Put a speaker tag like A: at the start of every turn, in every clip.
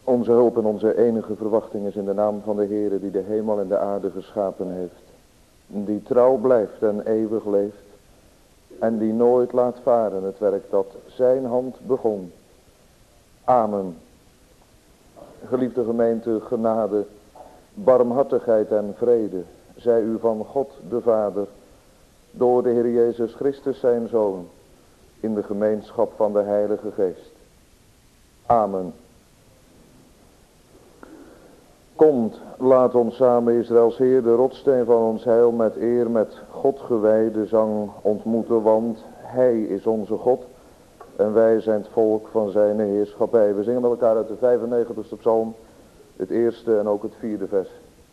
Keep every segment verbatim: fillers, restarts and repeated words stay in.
A: Onze hulp en onze enige verwachting is in de naam van de Heere die de hemel en de aarde geschapen heeft. Die trouw blijft en eeuwig leeft. En die nooit laat varen het werk dat zijn hand begon. Amen. Geliefde gemeente, genade, barmhartigheid en vrede zij u van God de Vader, door de Heer Jezus Christus zijn Zoon, in de gemeenschap van de Heilige Geest. Amen. Komt, laat ons samen Israëls Heer, de rotsteen van ons heil, met eer, met God gewijde zang ontmoeten, want Hij is onze God en wij zijn het volk van zijn heerschappij. We zingen met elkaar uit de vijfennegentigste psalm, het eerste en ook het vierde vers.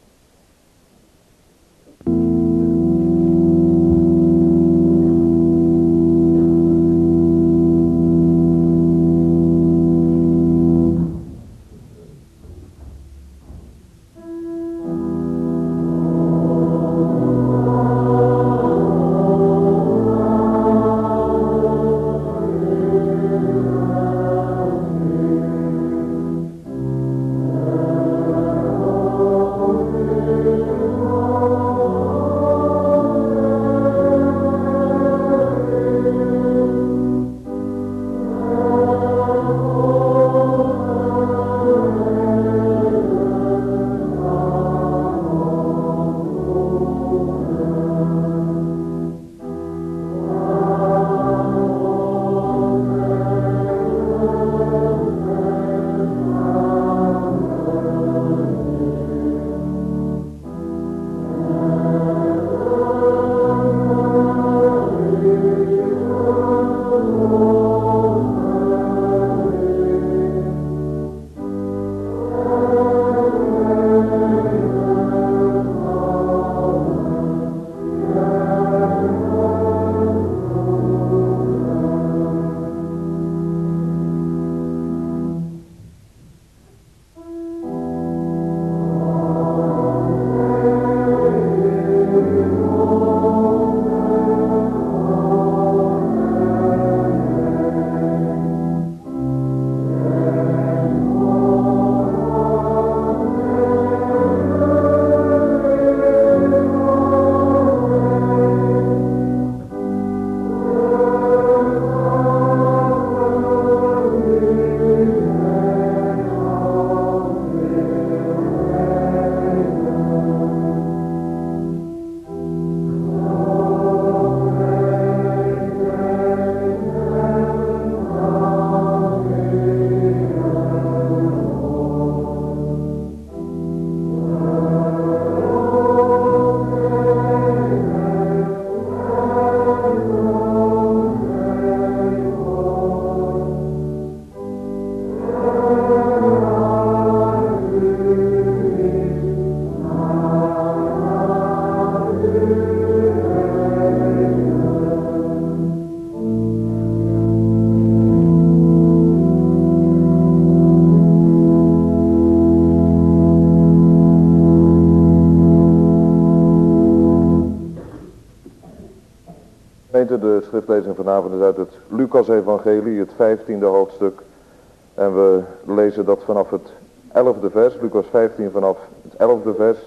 A: De schriftlezing vanavond is uit het Lucas-evangelie, het vijftiende hoofdstuk. En we lezen dat vanaf het elfde vers, Lucas vijftien vanaf het elfde vers.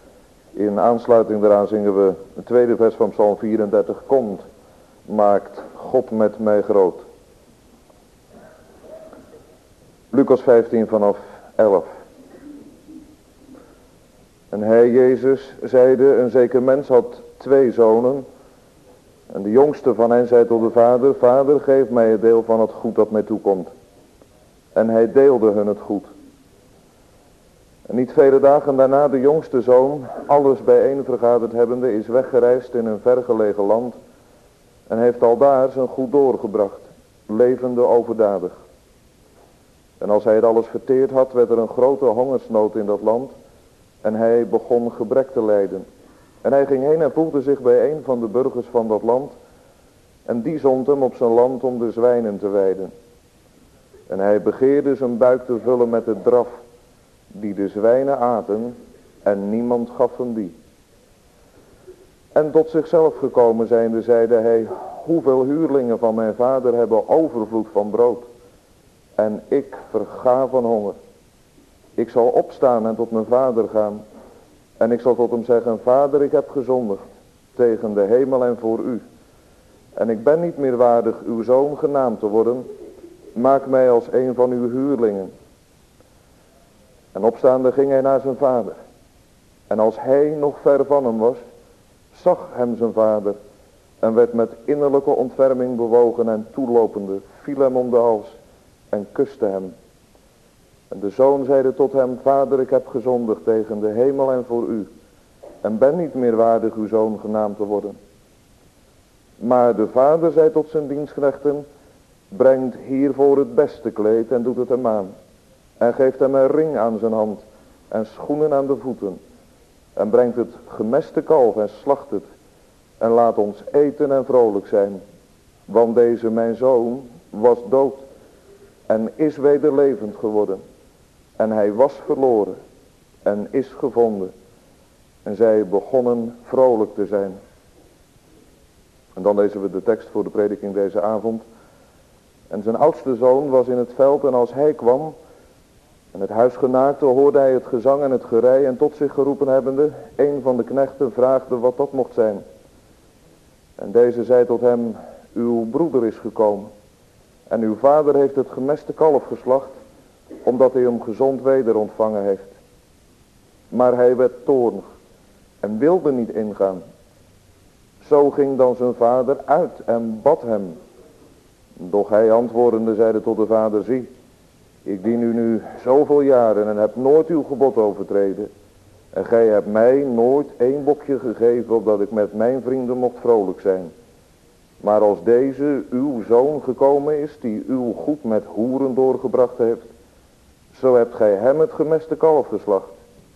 A: In aansluiting daaraan zingen we het tweede vers van Psalm vierendertig. Komt, maakt God met mij groot. Lucas vijftien vanaf elf. En hij, Jezus, zeide, een zeker mens had twee zonen. En de jongste van hen zei tot de vader, Vader, geef mij het deel van het goed dat mij toekomt. En hij deelde hun het goed. En niet vele dagen daarna de jongste zoon, alles bijeen vergaderd hebbende, is weggereisd in een vergelegen land. En heeft aldaar zijn goed doorgebracht, levende overdadig. En als hij het alles verteerd had, werd er een grote hongersnood in dat land. En hij begon gebrek te lijden. En hij ging heen en voegde zich bij een van de burgers van dat land. En die zond hem op zijn land om de zwijnen te weiden. En hij begeerde zijn buik te vullen met het draf, die de zwijnen aten, en niemand gaf hem die. En tot zichzelf gekomen zijnde, zeide hij, hoeveel huurlingen van mijn vader hebben overvloed van brood. En ik verga van honger. Ik zal opstaan en tot mijn vader gaan. En ik zal tot hem zeggen, Vader, ik heb gezondigd tegen de hemel en voor u. En ik ben niet meer waardig uw zoon genaamd te worden. Maak mij als een van uw huurlingen. En opstaande ging hij naar zijn vader. En als hij nog ver van hem was, zag hem zijn vader. En werd met innerlijke ontferming bewogen en toelopende, viel hem om de hals en kuste hem. En de zoon zeide tot hem, Vader, ik heb gezondigd tegen de hemel en voor u. En ben niet meer waardig uw zoon genaamd te worden. Maar de vader zei tot zijn dienstknechten, brengt hiervoor het beste kleed en doet het hem aan. En geeft hem een ring aan zijn hand en schoenen aan de voeten. En brengt het gemeste kalf en slacht het. En laat ons eten en vrolijk zijn. Want deze mijn zoon was dood en is weder levend geworden. En hij was verloren en is gevonden. En zij begonnen vrolijk te zijn. En dan lezen we de tekst voor de prediking deze avond. En zijn oudste zoon was in het veld en als hij kwam en het huis genaakte, hoorde hij het gezang en het gerei en tot zich geroepen hebbende, een van de knechten vraagde wat dat mocht zijn. En deze zei tot hem, uw broeder is gekomen en uw vader heeft het gemeste kalf geslacht, omdat hij hem gezond weder ontvangen heeft. Maar hij werd toornig en wilde niet ingaan. Zo ging dan zijn vader uit en bad hem. Doch hij antwoordende zeide tot de vader, zie, ik dien u nu zoveel jaren en heb nooit uw gebod overtreden. En gij hebt mij nooit één bokje gegeven, opdat ik met mijn vrienden mocht vrolijk zijn. Maar als deze uw zoon gekomen is, die uw goed met hoeren doorgebracht heeft, zo hebt gij hem het gemeste kalf geslacht.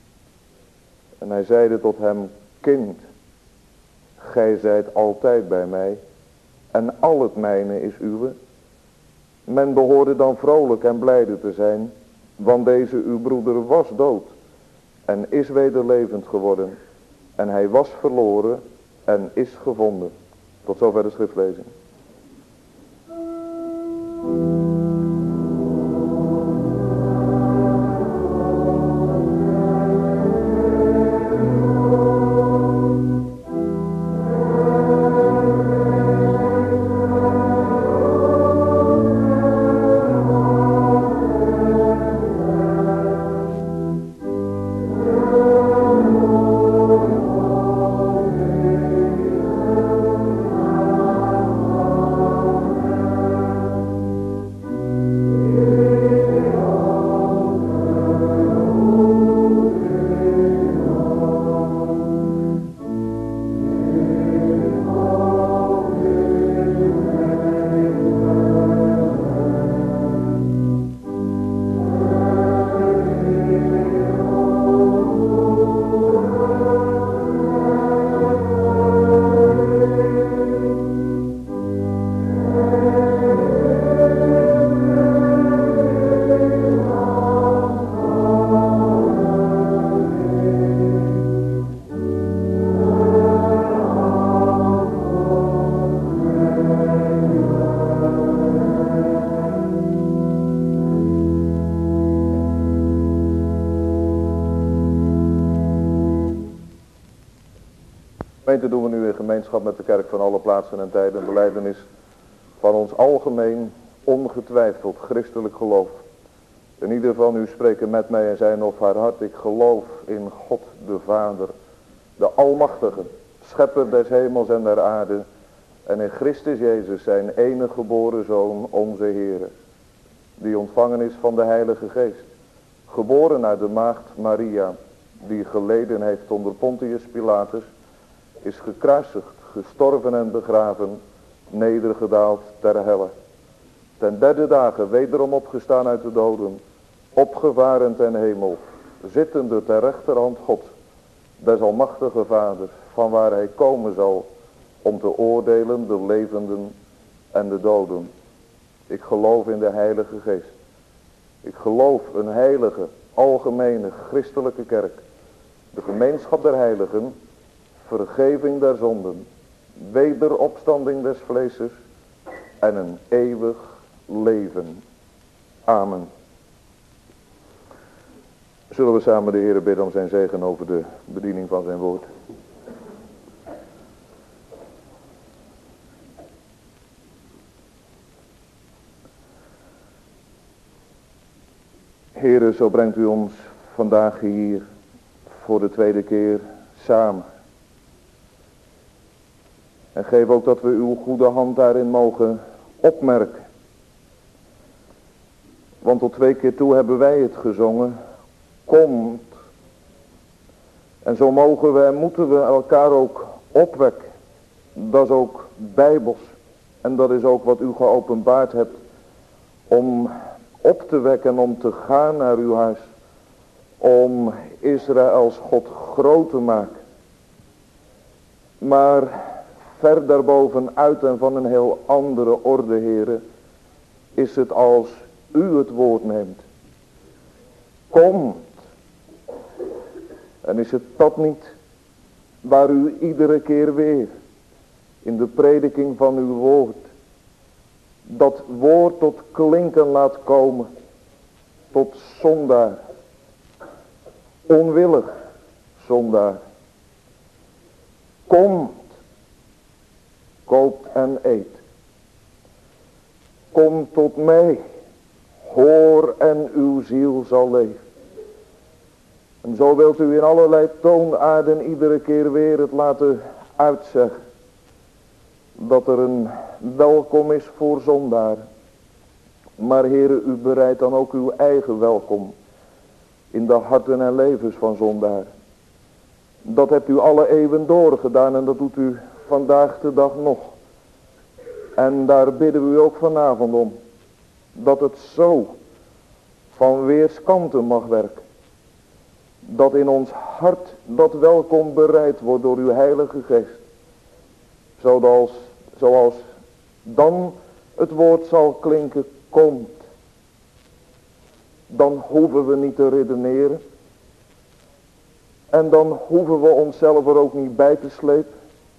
A: En hij zeide tot hem, kind, gij zijt altijd bij mij, en al het mijne is uwe. Men behoorde dan vrolijk en blijde te zijn, want deze uw broeder was dood en is weder levend geworden. En hij was verloren en is gevonden. Tot zover de schriftlezing. Gemeente, doen we nu in gemeenschap met de kerk van alle plaatsen en tijden een belijdenis van ons algemeen ongetwijfeld christelijk geloof. En ieder van u spreken met mij en zijn of haar hart, ik geloof in God de Vader, de Almachtige, schepper des hemels en der aarde, en in Christus Jezus zijn enige geboren Zoon, onze Heere, die ontvangen is van de Heilige Geest, geboren uit de maagd Maria, die geleden heeft onder Pontius Pilatus, is gekruisigd, gestorven en begraven, nedergedaald ter helle. Ten derde dagen wederom opgestaan uit de doden, opgevaren ten hemel, zittende ter rechterhand God, des almachtige Vaders, van waar hij komen zal, om te oordelen de levenden en de doden. Ik geloof in de Heilige Geest. Ik geloof een heilige, algemene, christelijke kerk, de gemeenschap der heiligen, vergeving der zonden, wederopstanding des vleeses en een eeuwig leven. Amen. Zullen we samen de Heere bidden om zijn zegen over de bediening van zijn woord. Heere, zo brengt u ons vandaag hier voor de tweede keer samen. En geef ook dat we uw goede hand daarin mogen opmerken. Want tot twee keer toe hebben wij het gezongen. Komt. En zo mogen we en moeten we elkaar ook opwekken. Dat is ook bijbels. En dat is ook wat u geopenbaard hebt. Om op te wekken en om te gaan naar uw huis. Om Israëls God groot te maken. Maar ver daarboven uit en van een heel andere orde, heren, is het als u het woord neemt. Komt. En is het dat niet waar u iedere keer weer in de prediking van uw woord dat woord tot klinken laat komen tot zondaar, onwillig zondaar. Komt, koopt en eet. Kom tot mij, hoor en uw ziel zal leven. En zo wilt u in allerlei toonaarden iedere keer weer het laten uitzeggen. Dat er een welkom is voor zondaren. Maar Heere, u bereidt dan ook uw eigen welkom in de harten en levens van zondaren. Dat hebt u alle eeuwen doorgedaan en dat doet u vandaag de dag nog. En daar bidden we u ook vanavond om. Dat het zo van weerskanten mag werken. Dat in ons hart dat welkom bereid wordt door uw heilige geest. Zoals, zoals dan het woord zal klinken, komt. Dan hoeven we niet te redeneren. En dan hoeven we onszelf er ook niet bij te slepen.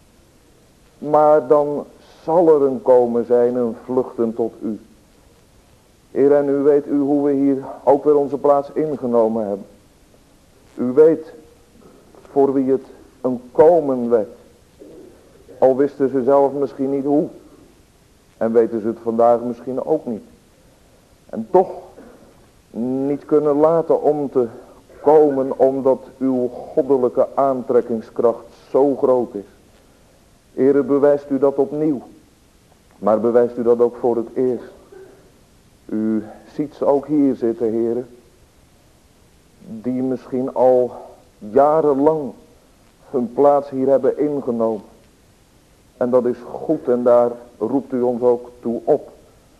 A: Maar dan zal er een komen zijn, een vluchten tot u. Heer, en u weet u hoe we hier ook weer onze plaats ingenomen hebben. U weet voor wie het een komen werd. Al wisten ze zelf misschien niet hoe. En weten ze het vandaag misschien ook niet. En toch niet kunnen laten om te komen omdat uw goddelijke aantrekkingskracht zo groot is. Heere, bewijst u dat opnieuw. Maar bewijst u dat ook voor het eerst. U ziet ze ook hier zitten, Heere. Die misschien al jarenlang hun plaats hier hebben ingenomen. En dat is goed en daar roept u ons ook toe op.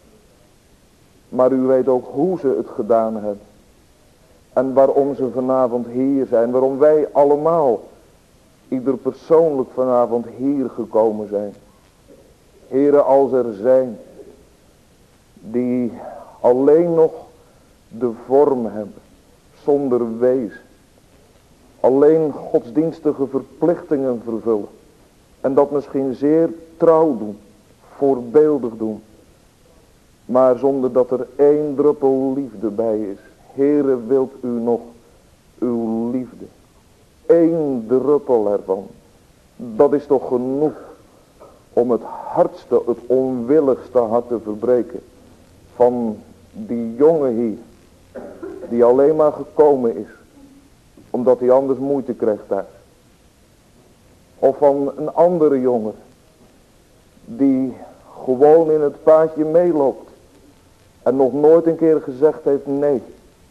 A: Maar u weet ook hoe ze het gedaan hebben. En waarom ze vanavond hier zijn. Waarom wij allemaal, ieder persoonlijk vanavond hier gekomen zijn. Heren, als er zijn die alleen nog de vorm hebben. Zonder wezen. Alleen godsdienstige verplichtingen vervullen. En dat misschien zeer trouw doen. Voorbeeldig doen. Maar zonder dat er één druppel liefde bij is. Heere, wilt u nog uw liefde. Eén druppel ervan. Dat is toch genoeg. Om het hardste, het onwilligste hart te verbreken. Van die jongen hier. Die alleen maar gekomen is. Omdat hij anders moeite krijgt thuis. Of van een andere jongen. Die gewoon in het paadje meeloopt. En nog nooit een keer gezegd heeft nee.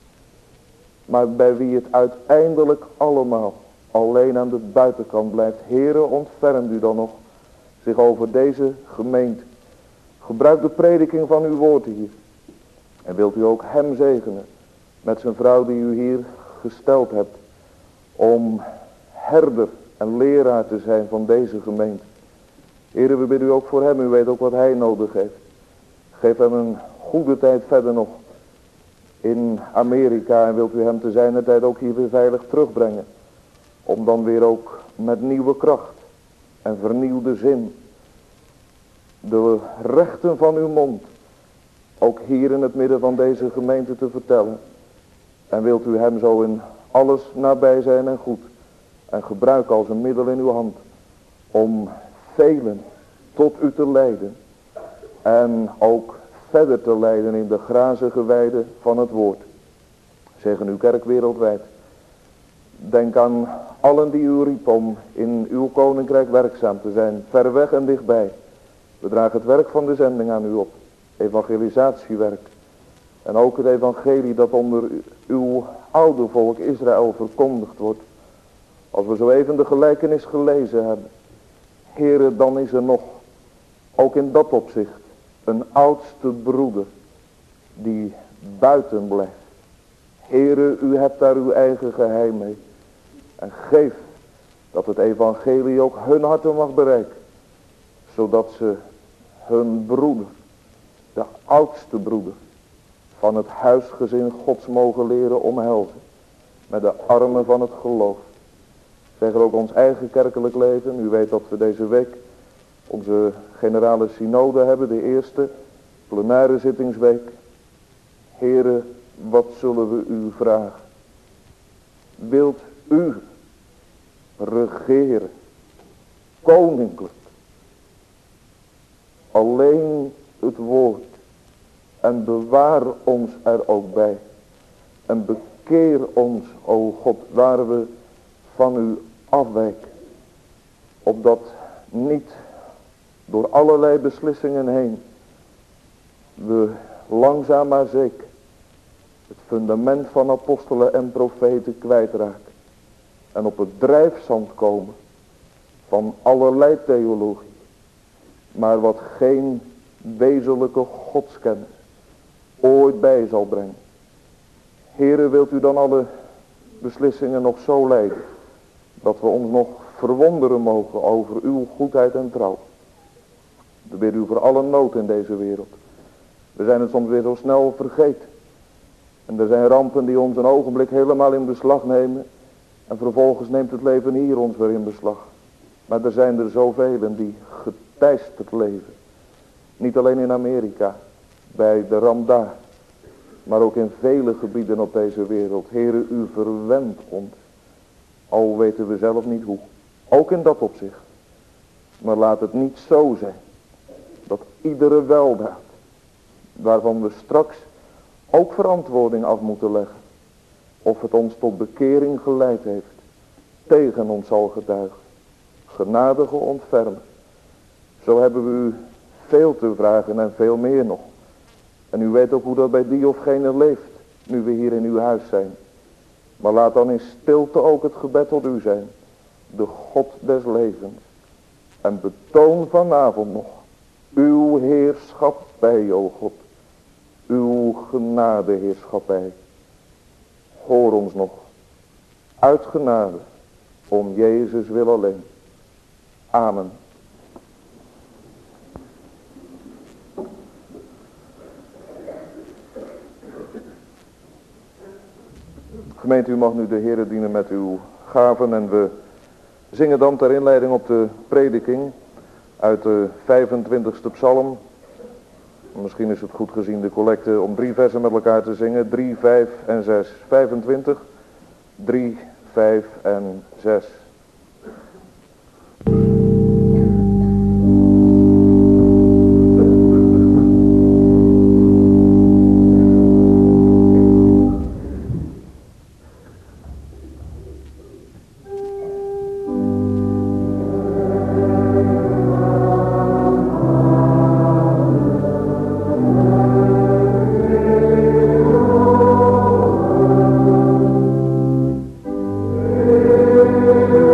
A: Maar bij wie het uiteindelijk allemaal alleen aan de buitenkant blijft. Heere, ontfermt u dan nog zich over deze gemeente. Gebruik de prediking van uw woord hier. En wilt u ook hem zegenen. Met zijn vrouw die u hier gesteld hebt. Om herder en leraar te zijn van deze gemeente. Heere, we bidden u ook voor hem. U weet ook wat hij nodig heeft. Geef hem een goede tijd verder nog in Amerika. En wilt u hem te zijner tijd ook hier weer veilig terugbrengen. Om dan weer ook met nieuwe kracht en vernieuwde zin. De rechten van uw mond. Ook hier in het midden van deze gemeente te vertellen. En wilt u hem zo in alles nabij zijn en goed. En gebruik als een middel in uw hand om velen tot u te leiden. En ook verder te leiden in de grazige weide van het woord. Zeggen uw kerk wereldwijd. Denk aan allen die u riep om in uw koninkrijk werkzaam te zijn. Ver weg en dichtbij. We dragen het werk van de zending aan u op. Evangelisatiewerk. En ook het evangelie dat onder uw oude volk Israël verkondigd wordt. Als we zo even de gelijkenis gelezen hebben. Heere, dan is er nog, ook in dat opzicht, een oudste broeder die buiten blijft. Heere, u hebt daar uw eigen geheim mee. En geef dat het evangelie ook hun harten mag bereiken. Zodat ze hun broeder, de oudste broeder, van het huisgezin Gods mogen leren omhelzen. Met de armen van het geloof. Zeg er ook ons eigen kerkelijk leven. U weet dat we deze week onze generale synode hebben. De eerste plenaire zittingsweek. Heere, wat zullen we u vragen? Wilt u regeren? Koninklijk. Alleen het woord. En bewaar ons er ook bij. En bekeer ons, o God, waar we van u afwijken. Opdat niet door allerlei beslissingen heen we langzaam maar zeker het fundament van apostelen en profeten kwijtraken. En op het drijfzand komen van allerlei theologie. Maar wat geen wezenlijke godskennis ooit bij zal brengen. Heere, wilt u dan alle beslissingen nog zo leiden. Dat we ons nog verwonderen mogen over uw goedheid en trouw. We bidden u voor alle nood in deze wereld. We zijn het soms weer zo snel vergeten. En er zijn rampen die ons een ogenblik helemaal in beslag nemen. En vervolgens neemt het leven hier ons weer in beslag. Maar er zijn er zoveel die geteisterd leven. Niet alleen in Amerika. Bij de ramp daar. Maar ook in vele gebieden op deze wereld. Heere, u verwendt ons. Al weten we zelf niet hoe. Ook in dat opzicht. Maar laat het niet zo zijn. Dat iedere weldaad. Waarvan we straks ook verantwoording af moeten leggen. Of het ons tot bekering geleid heeft. Tegen ons zal getuigen. Genadige ontfermen. Zo hebben we u veel te vragen en veel meer nog. En u weet ook hoe dat bij die of gene leeft. Nu we hier in uw huis zijn. Maar laat dan in stilte ook het gebed tot u zijn. De God des levens. En betoon vanavond nog. Uw heerschappij, o God. Uw genadeheerschappij. Hoor ons nog. Uit genade. Om Jezus wil alleen. Amen. Gemeente, u mag nu de Heere dienen met uw gaven. En we zingen dan ter inleiding op de prediking uit de vijfentwintigste psalm. Misschien is het goed gezien de collecte om drie versen met elkaar te zingen. drie, vijf en zes. vijfentwintig, drie, vijf en zes.
B: Amen.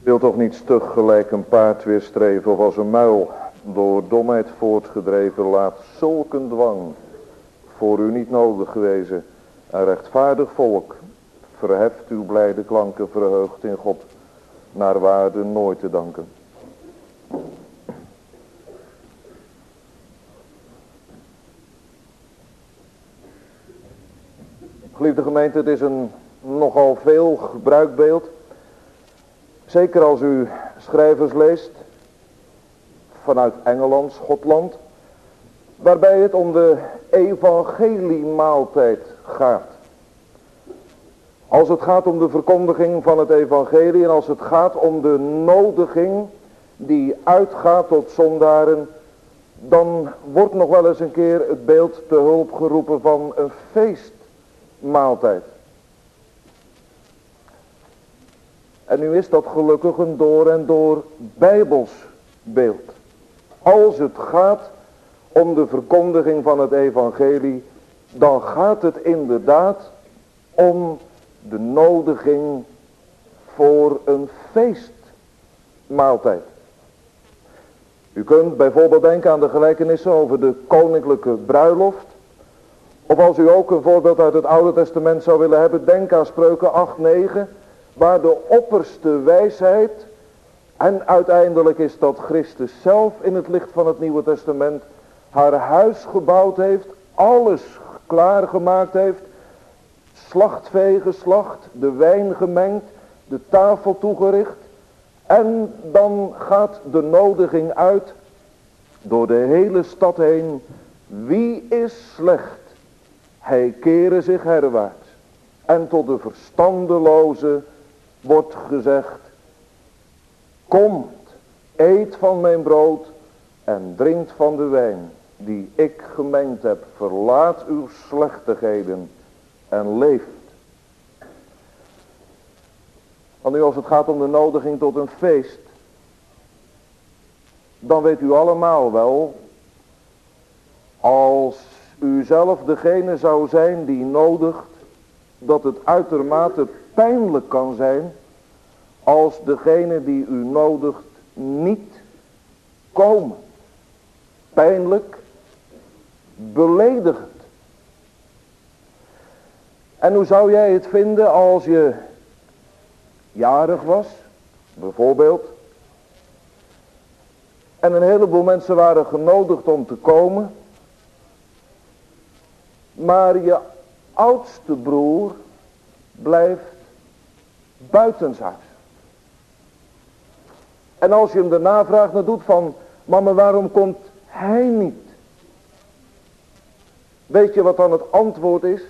A: Wil toch niet stug gelijk een paard weerstreven of als een muil door domheid voortgedreven, laat zulk een dwang voor u niet nodig wezen. Een rechtvaardig volk verheft uw blijde klanken, verheugd in God, naar waarde nooit te danken. Geliefde gemeente, het is een nogal veel gebruikt beeld. Zeker als u schrijvers leest vanuit Engeland, Schotland, waarbij het om de evangeliemaaltijd gaat. Als het gaat om de verkondiging van het evangelie en als het gaat om de nodiging die uitgaat tot zondaren, dan wordt nog wel eens een keer het beeld te hulp geroepen van een feestmaaltijd. En nu is dat gelukkig een door en door bijbels beeld. Als het gaat om de verkondiging van het evangelie, dan gaat het inderdaad om de nodiging voor een feestmaaltijd. U kunt bijvoorbeeld denken aan de gelijkenissen over de koninklijke bruiloft. Of als u ook een voorbeeld uit het Oude Testament zou willen hebben, denk aan Spreuken acht, negen, waar de opperste wijsheid, en uiteindelijk is dat Christus zelf in het licht van het Nieuwe Testament, haar huis gebouwd heeft, alles klaargemaakt heeft, slachtvee geslacht, de wijn gemengd, de tafel toegericht. En dan gaat de nodiging uit door de hele stad heen. Wie is slecht? Hij kere zich herwaarts. En tot de verstandeloze wordt gezegd: komt, eet van mijn brood en drinkt van de wijn die ik gemengd heb. Verlaat uw slechtigheden en leeft. Want nu als het gaat om de nodiging tot een feest, dan weet u allemaal wel, als u zelf degene zou zijn die nodigt, dat het uitermate pijnlijk kan zijn als degene die u nodigt niet komen. Pijnlijk, beledigend. En hoe zou jij het vinden als je jarig was, bijvoorbeeld, en een heleboel mensen waren genodigd om te komen, maar je oudste broer blijft buitenshuis. En als je hem de navraag naar doet van: mama, waarom komt hij niet? Weet je wat dan het antwoord is?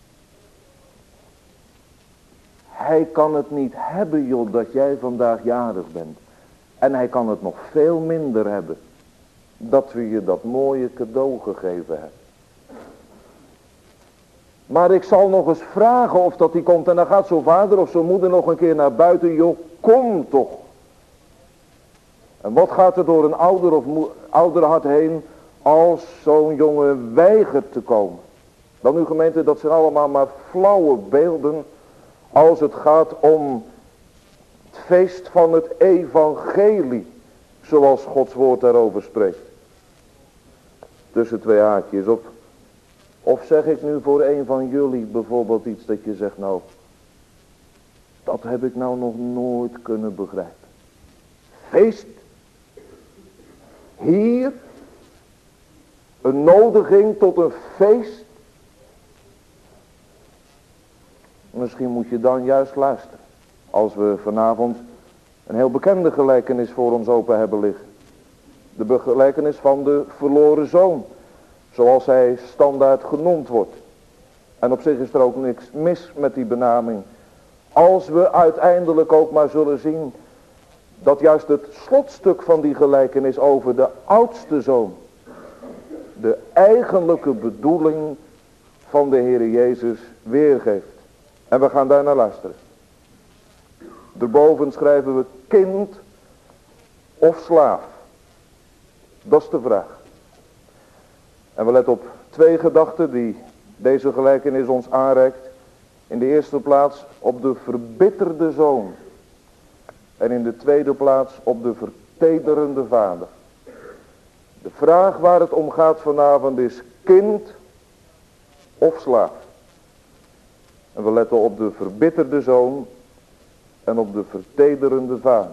A: Hij kan het niet hebben, joh, dat jij vandaag jarig bent. En hij kan het nog veel minder hebben dat we je dat mooie cadeau gegeven hebben. Maar ik zal nog eens vragen of dat die komt. En dan gaat zo'n vader of zo'n moeder nog een keer naar buiten. Joh, kom toch. En wat gaat er door een ouder of ouder hart heen als zo'n jongen weigert te komen? Dan, uw gemeente, dat zijn allemaal maar flauwe beelden als het gaat om het feest van het evangelie, zoals Gods woord daarover spreekt. Tussen twee haakjes op. Of zeg ik nu voor een van jullie bijvoorbeeld iets dat je zegt: nou, dat heb ik nou nog nooit kunnen begrijpen. Feest. Hier. Een nodiging tot een feest. Misschien moet je dan juist luisteren. Als we vanavond een heel bekende gelijkenis voor ons open hebben liggen. De gelijkenis van de verloren zoon. Zoals hij standaard genoemd wordt. En op zich is er ook niks mis met die benaming. Als we uiteindelijk ook maar zullen zien dat juist het slotstuk van die gelijkenis over de oudste zoon de eigenlijke bedoeling van de Heer Jezus weergeeft. En we gaan daar naar luisteren. Daarboven schrijven we kind of slaaf. Dat is de vraag. En we letten op twee gedachten die deze gelijkenis ons aanreikt. In de eerste plaats op de verbitterde zoon. En in de tweede plaats op de vertederende vader. De vraag waar het om gaat vanavond is kind of slaaf. En we letten op de verbitterde zoon en op de vertederende vader.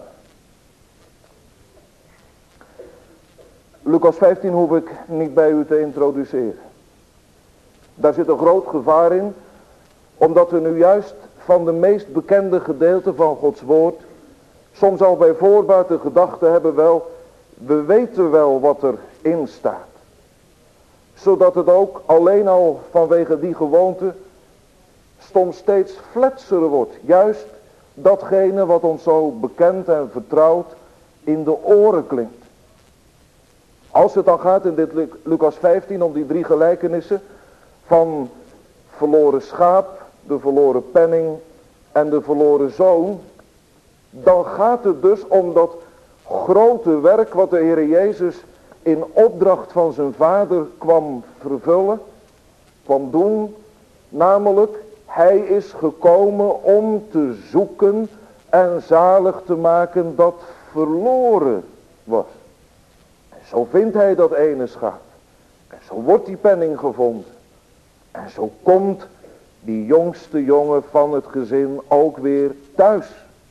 A: Lucas vijftien hoef ik niet bij u te introduceren. Daar zit een groot gevaar in, omdat we nu juist van de meest bekende gedeelten van Gods woord soms al bij voorbaat de gedachte hebben, wel, we weten wel wat erin staat. Zodat het ook alleen al vanwege die gewoonte soms steeds fletser wordt. Juist datgene wat ons zo bekend en vertrouwd in de oren klinkt. Als het dan gaat in dit Lucas vijftien om die drie gelijkenissen van verloren schaap, de verloren penning en de verloren zoon, dan gaat het dus om dat grote werk wat de Heer Jezus in opdracht van zijn vader kwam vervullen, kwam doen, namelijk hij is gekomen om te zoeken en zalig te maken dat verloren was. En zo vindt hij dat ene schaap. En zo wordt die penning gevonden. En zo komt die jongste jongen van het gezin ook weer thuis.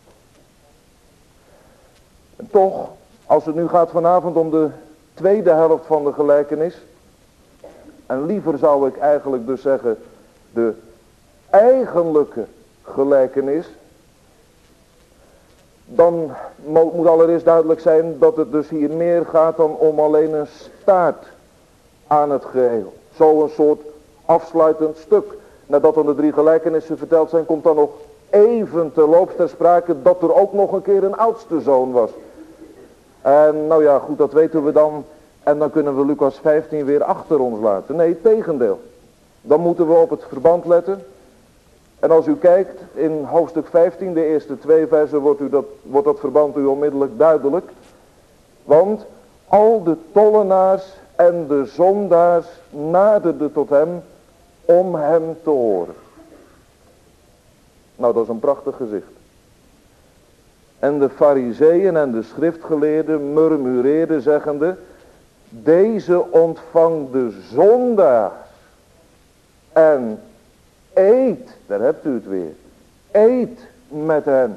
A: En toch, als het nu gaat vanavond om de tweede helft van de gelijkenis, en liever zou ik eigenlijk dus zeggen de eigenlijke gelijkenis, dan moet allereerst duidelijk zijn dat het dus hier meer gaat dan om alleen een staart aan het geheel. Zo'n soort afsluitend stuk. Nadat dan de drie gelijkenissen verteld zijn, komt dan nog even terloops ter sprake dat er ook nog een keer een oudste zoon was. En nou ja, goed, dat weten we dan. En dan kunnen we Lucas vijftien weer achter ons laten. Nee, tegendeel. Dan moeten we op het verband letten. En als u kijkt in hoofdstuk vijftien, de eerste twee versen, wordt, u dat, wordt dat verband u onmiddellijk duidelijk. Want al de tollenaars en de zondaars naderden tot hem om hem te horen. Nou, dat is een prachtig gezicht. En de farizeeën en de schriftgeleerden murmureerden zeggende, deze ontvangt de zondaars en eet, daar hebt u het weer, eet met hen.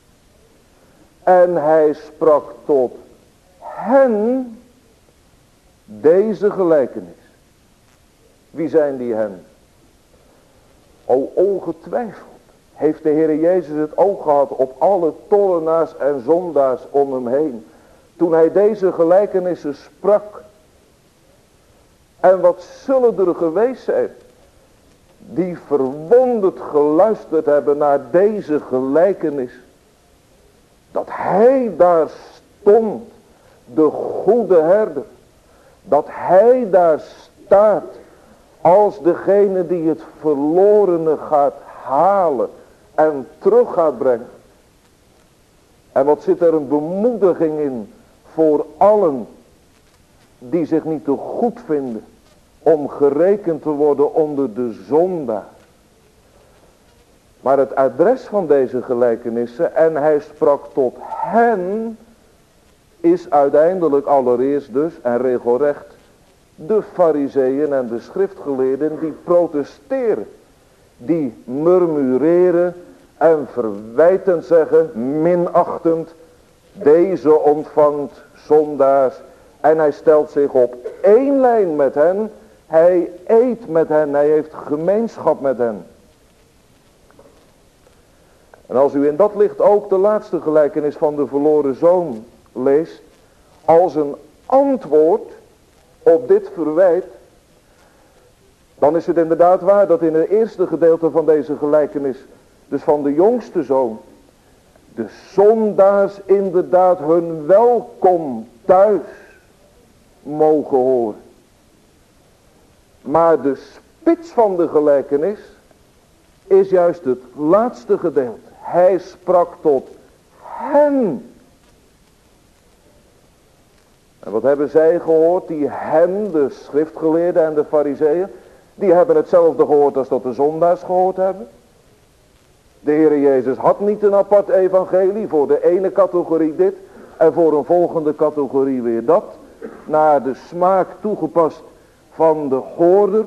A: En hij sprak tot hen deze gelijkenis. Wie zijn die hen? O, ongetwijfeld heeft de Heer Jezus het oog gehad op alle tollenaars en zondaars om hem heen. Toen hij deze gelijkenissen sprak. En wat zullen er geweest zijn die verwonderd geluisterd hebben naar deze gelijkenis. Dat hij daar stond, de goede herder. Dat hij daar staat als degene die het verlorene gaat halen en terug gaat brengen. En wat zit er een bemoediging in voor allen die zich niet te goed vinden om gerekend te worden onder de zondaar. Maar het adres van deze gelijkenissen, en hij sprak tot hen, is uiteindelijk allereerst dus en regelrecht de farizeeën en de schriftgeleerden die protesteren. Die murmureren en verwijtend zeggen, minachtend, deze ontvangt zondaars. En hij stelt zich op één lijn met hen. Hij eet met hen, hij heeft gemeenschap met hen. En als u in dat licht ook de laatste gelijkenis van de verloren zoon leest, als een antwoord op dit verwijt, dan is het inderdaad waar dat in het eerste gedeelte van deze gelijkenis, dus van de jongste zoon, de zondaars inderdaad hun welkom thuis mogen horen. Maar de spits van de gelijkenis is juist het laatste gedeelte. Hij sprak tot hen. En wat hebben zij gehoord? Die hen, de schriftgeleerden en de farizeeën, die hebben hetzelfde gehoord als dat de zondaars gehoord hebben. De Heer Jezus had niet een apart evangelie voor de ene categorie dit en voor een volgende categorie weer dat. Naar de smaak toegepast van de hoorder.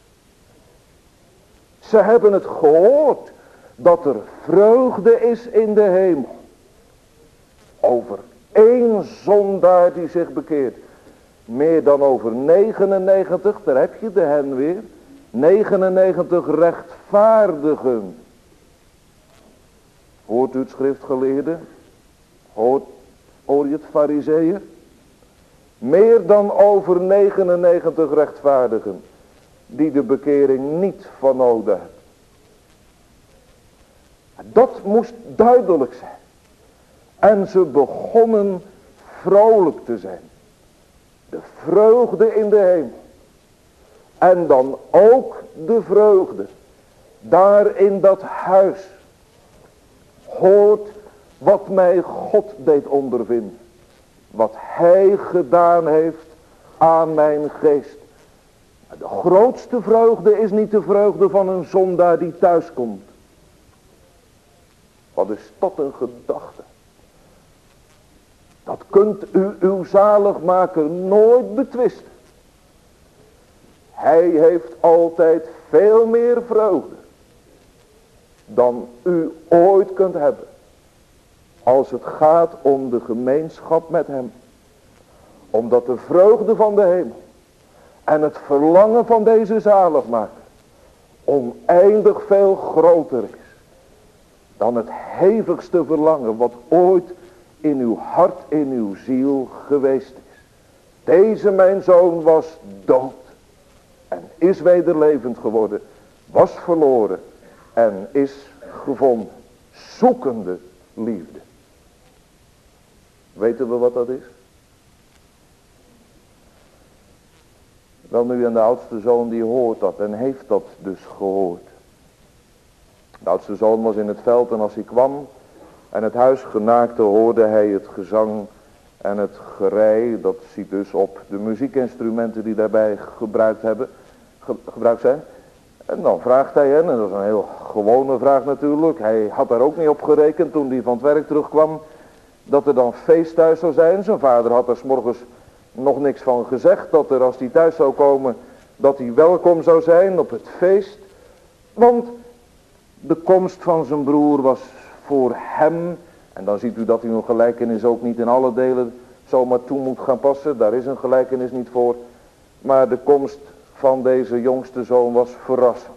A: Ze hebben het gehoord dat er vreugde is in de hemel. Over één zondaar die zich bekeert. Meer dan over negenennegentig, daar heb je de hen weer. negenennegentig rechtvaardigen. Hoort u het schriftgeleerde? Hoort, hoor je het farizeeër? Meer dan over negenennegentig rechtvaardigen. Die de bekering niet van nodig hebben. Dat moest duidelijk zijn. En ze begonnen vrolijk te zijn. De vreugde in de hemel. En dan ook de vreugde. Daar in dat huis. Hoort wat mij God deed ondervinden. Wat hij gedaan heeft aan mijn geest. De grootste vreugde is niet de vreugde van een zondaar die thuis komt. Wat is dat een gedachte? Dat kunt u uw zaligmaker nooit betwisten. Hij heeft altijd veel meer vreugde dan u ooit kunt hebben. Als het gaat om de gemeenschap met hem. Omdat de vreugde van de hemel en het verlangen van deze zaligmaker oneindig veel groter is dan het hevigste verlangen wat ooit in uw hart, in uw ziel geweest is. Deze mijn zoon was dood en is weder levend geworden, was verloren en is gevonden, zoekende liefde. Weten we wat dat is? Wel nu, en de oudste zoon die hoort dat en heeft dat dus gehoord. De oudste zoon was in het veld en als hij kwam en het huis genaakte hoorde hij het gezang en het gerei. Dat ziet dus op de muziekinstrumenten die daarbij gebruikt, hebben, ge, gebruikt zijn. En dan vraagt hij hen, en dat is een heel gewone vraag natuurlijk. Hij had daar ook niet op gerekend toen hij van het werk terugkwam. Dat er dan feest thuis zou zijn. Zijn vader had er 's morgens nog niks van gezegd. Dat er als hij thuis zou komen, dat hij welkom zou zijn op het feest. Want de komst van zijn broer was voor hem. En dan ziet u dat hij een gelijkenis ook niet in alle delen zomaar toe moet gaan passen. Daar is een gelijkenis niet voor. Maar de komst van deze jongste zoon was verrassend.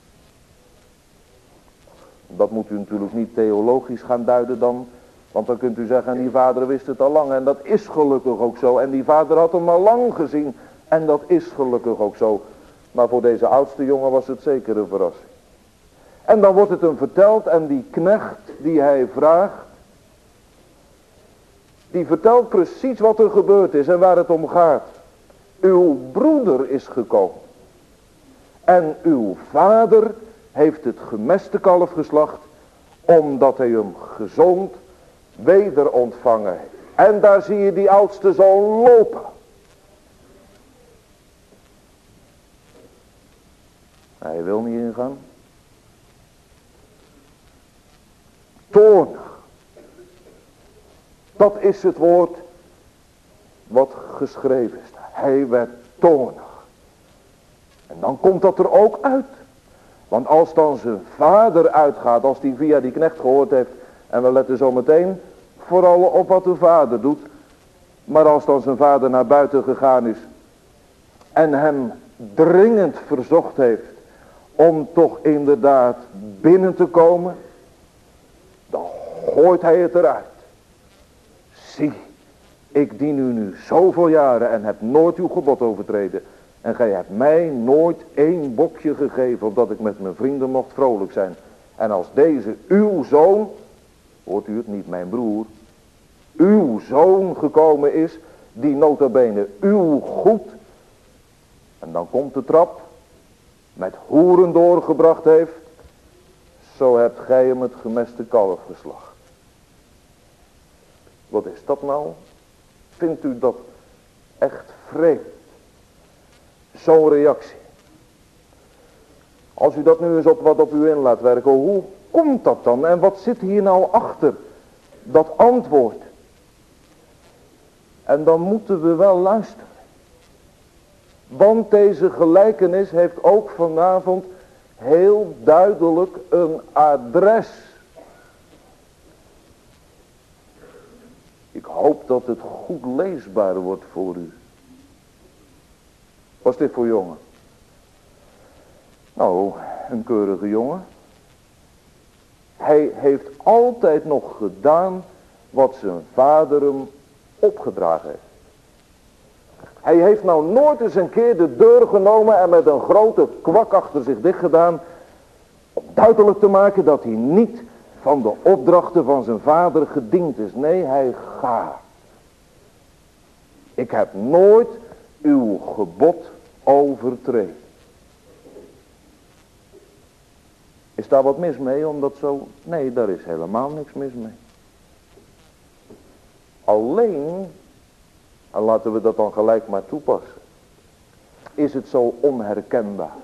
A: Dat moet u natuurlijk niet theologisch gaan duiden dan. Want dan kunt u zeggen, en die vader wist het al lang. En dat is gelukkig ook zo. En die vader had hem al lang gezien. En dat is gelukkig ook zo. Maar voor deze oudste jongen was het zeker een verrassing. En dan wordt het hem verteld. En die knecht die hij vraagt. Die vertelt precies wat er gebeurd is en waar het om gaat. Uw broeder is gekomen. En uw vader heeft het gemeste kalf geslacht. Omdat hij hem gezond weder ontvangen heeft. En daar zie je die oudste zoon lopen. Hij wil niet ingaan. Toornig. Dat is het woord wat geschreven staat. Hij werd toornig. En dan komt dat er ook uit. Want als dan zijn vader uitgaat, als hij via die knecht gehoord heeft, en we letten zo meteen vooral op wat de vader doet. Maar als dan zijn vader naar buiten gegaan is en hem dringend verzocht heeft om toch inderdaad binnen te komen, dan gooit hij het eruit. Zie, ik dien u nu zoveel jaren en heb nooit uw gebod overtreden. En gij hebt mij nooit één bokje gegeven, opdat ik met mijn vrienden mocht vrolijk zijn. En als deze uw zoon, hoort u het, niet mijn broer, uw zoon gekomen is, die nota bene uw goed, en dan komt de trap, met hoeren doorgebracht heeft, zo hebt gij hem het gemeste kalf geslacht. Wat is dat nou? Vindt u dat echt vreemd? Zo'n reactie. Als u dat nu eens op wat op u in laat werken, hoe komt dat dan? En wat zit hier nou achter dat antwoord? En dan moeten we wel luisteren. Want deze gelijkenis heeft ook vanavond heel duidelijk een adres. Ik hoop dat het goed leesbaar wordt voor u. Wat is dit voor jongen? Nou, een keurige jongen. Hij heeft altijd nog gedaan wat zijn vader hem opgedragen heeft. Hij heeft nou nooit eens een keer de deur genomen en met een grote kwak achter zich dicht gedaan, om duidelijk te maken dat hij niet van de opdrachten van zijn vader gediend is. Nee, hij gaat. Ik heb nooit uw gebod overtreden. Is daar wat mis mee om dat zo? Nee, daar is helemaal niks mis mee. Alleen, en laten we dat dan gelijk maar toepassen, is het zo onherkenbaar.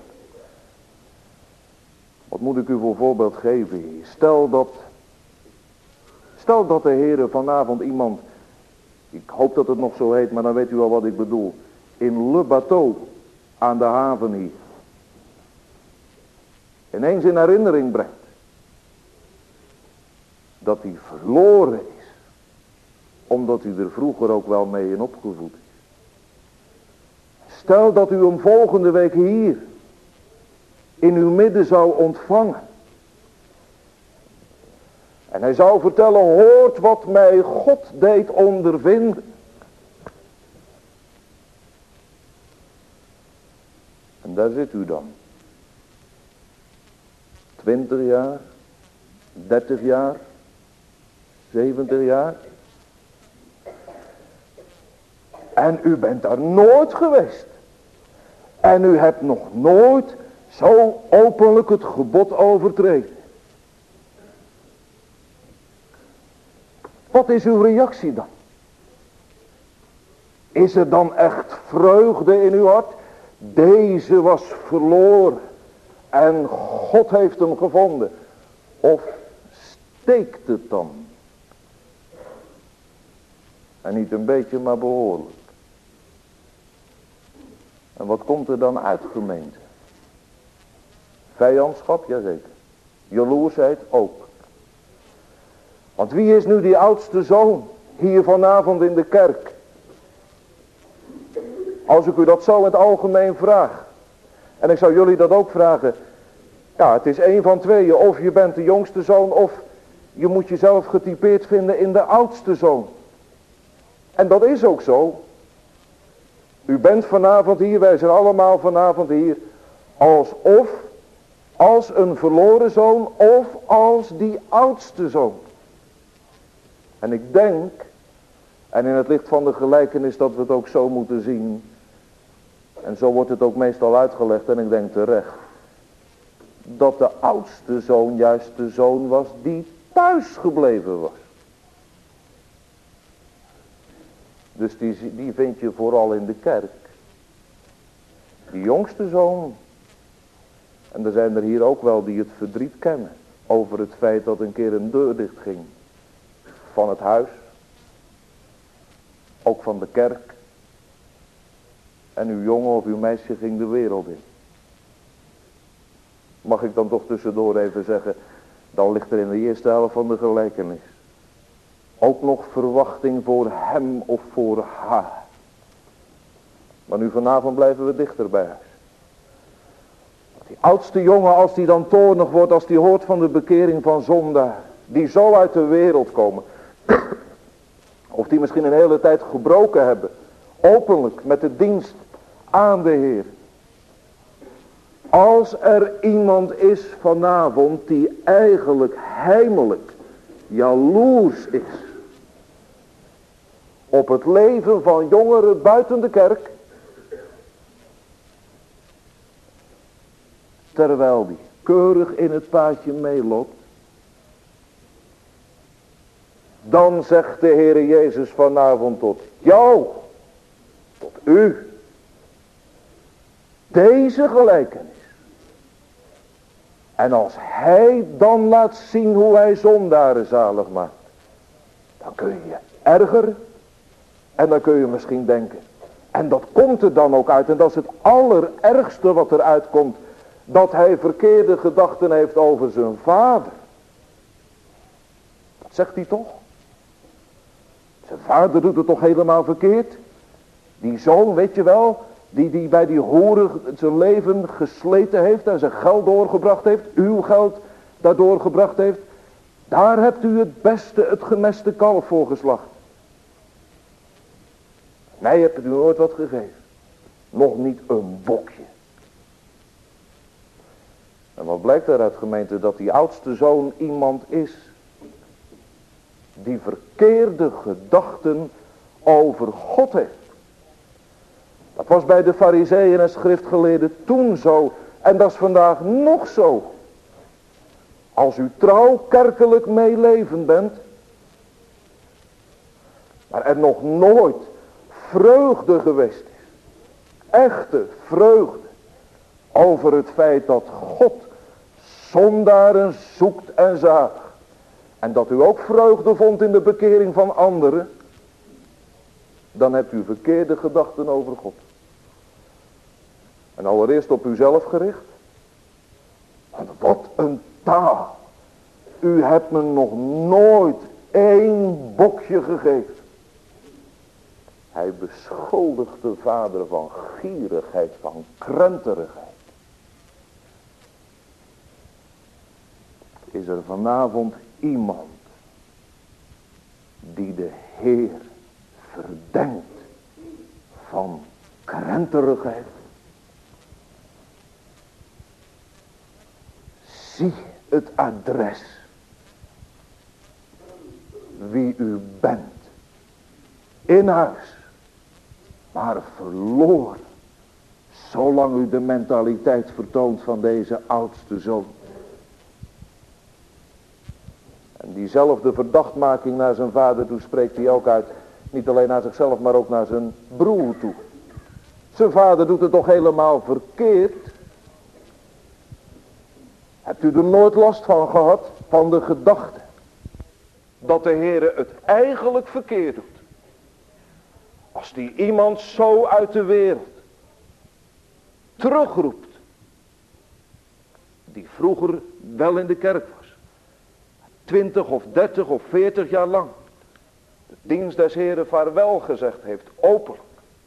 A: Wat moet ik u voor voorbeeld geven hier? Stel dat, stel dat de Heere vanavond iemand, ik hoop dat het nog zo heet, maar dan weet u al wat ik bedoel, in Le Bateau aan de haven hier ineens in herinnering brengt dat hij verloren is, omdat hij er vroeger ook wel mee in opgevoed is. Stel dat u hem volgende week hier in uw midden zou ontvangen en hij zou vertellen, hoort wat mij God deed ondervinden. En daar zit u dan. Twintig jaar, dertig jaar, zeventig jaar. En u bent daar nooit geweest. En u hebt nog nooit zo openlijk het gebod overtreden. Wat is uw reactie dan? Is er dan echt vreugde in uw hart? Deze was verloren. En God heeft hem gevonden. Of steekt het dan? En niet een beetje, maar behoorlijk. En wat komt er dan uit, gemeente? Vijandschap, jazeker. Jaloersheid ook. Want wie is nu die oudste zoon hier vanavond in de kerk? Als ik u dat zo in het algemeen vraag. En ik zou jullie dat ook vragen. Ja, het is één van tweeën. Of je bent de jongste zoon of je moet jezelf getypeerd vinden in de oudste zoon. En dat is ook zo. U bent vanavond hier, wij zijn allemaal vanavond hier. Alsof, als een verloren zoon of als die oudste zoon. En ik denk, en in het licht van de gelijkenis dat we het ook zo moeten zien. En zo wordt het ook meestal uitgelegd en ik denk terecht. Dat de oudste zoon juist de zoon was die thuis gebleven was. Dus die, die vind je vooral in de kerk. Die jongste zoon. En er zijn er hier ook wel die het verdriet kennen. Over het feit dat een keer een deur dicht ging. Van het huis. Ook van de kerk. En uw jongen of uw meisje ging de wereld in. Mag ik dan toch tussendoor even zeggen. Dan ligt er in de eerste helft van de gelijkenis ook nog verwachting voor hem of voor haar. Maar nu vanavond blijven we dichter bij huis. Die oudste jongen, als die dan toornig wordt, als die hoort van de bekering van zondaar, die zo uit de wereld komen, of die misschien een hele tijd gebroken hebben, openlijk met de dienst aan de Heer. Als er iemand is vanavond die eigenlijk heimelijk jaloers is op het leven van jongeren buiten de kerk, terwijl die keurig in het paadje meeloopt, dan zegt de Heere Jezus vanavond tot jou, tot u, deze gelijkenis. En als hij dan laat zien hoe hij zondaren zalig maakt, dan kun je je ergeren. En dan kun je misschien denken. En dat komt er dan ook uit. En dat is het allerergste wat eruit komt. Dat hij verkeerde gedachten heeft over zijn vader. Dat zegt hij toch? Zijn vader doet het toch helemaal verkeerd? Die zoon, weet je wel, die, die bij die hoeren zijn leven gesleten heeft en zijn geld doorgebracht heeft, uw geld daardoor gebracht heeft. Daar hebt u het beste, het gemeste kalf voor geslacht. Mij hebt u nooit wat gegeven. Nog niet een bokje. En wat blijkt daaruit, gemeente? Dat die oudste zoon iemand is die verkeerde gedachten over God heeft. Dat was bij de farizeeën en schriftgeleerden toen zo. En dat is vandaag nog zo. Als u trouw kerkelijk meelevend bent, maar er nog nooit vreugde geweest is. Echte vreugde. Over het feit dat God zondaren zoekt en zaagt. En dat u ook vreugde vond in de bekering van anderen. Dan hebt u verkeerde gedachten over God. En allereerst op uzelf gericht. Want wat een taal. U hebt me nog nooit één bokje gegeven. Hij beschuldigt de vader van gierigheid, van krenterigheid. Is er vanavond iemand die de Heer verdenkt van krenterigheid? Zie het adres. Wie u bent. In huis. Maar verloren. Zolang u de mentaliteit vertoont van deze oudste zoon. En diezelfde verdachtmaking naar zijn vader toe spreekt hij ook uit. Niet alleen naar zichzelf, maar ook naar zijn broer toe. Zijn vader doet het toch helemaal verkeerd. Hebt u er nooit last van gehad? Van de gedachte. Dat de Heere het eigenlijk verkeerd doet. Als die iemand zo uit de wereld terugroept. Die vroeger wel in de kerk was. Twintig of dertig of veertig jaar lang. De dienst des Heeren vaarwel gezegd heeft. Openlijk.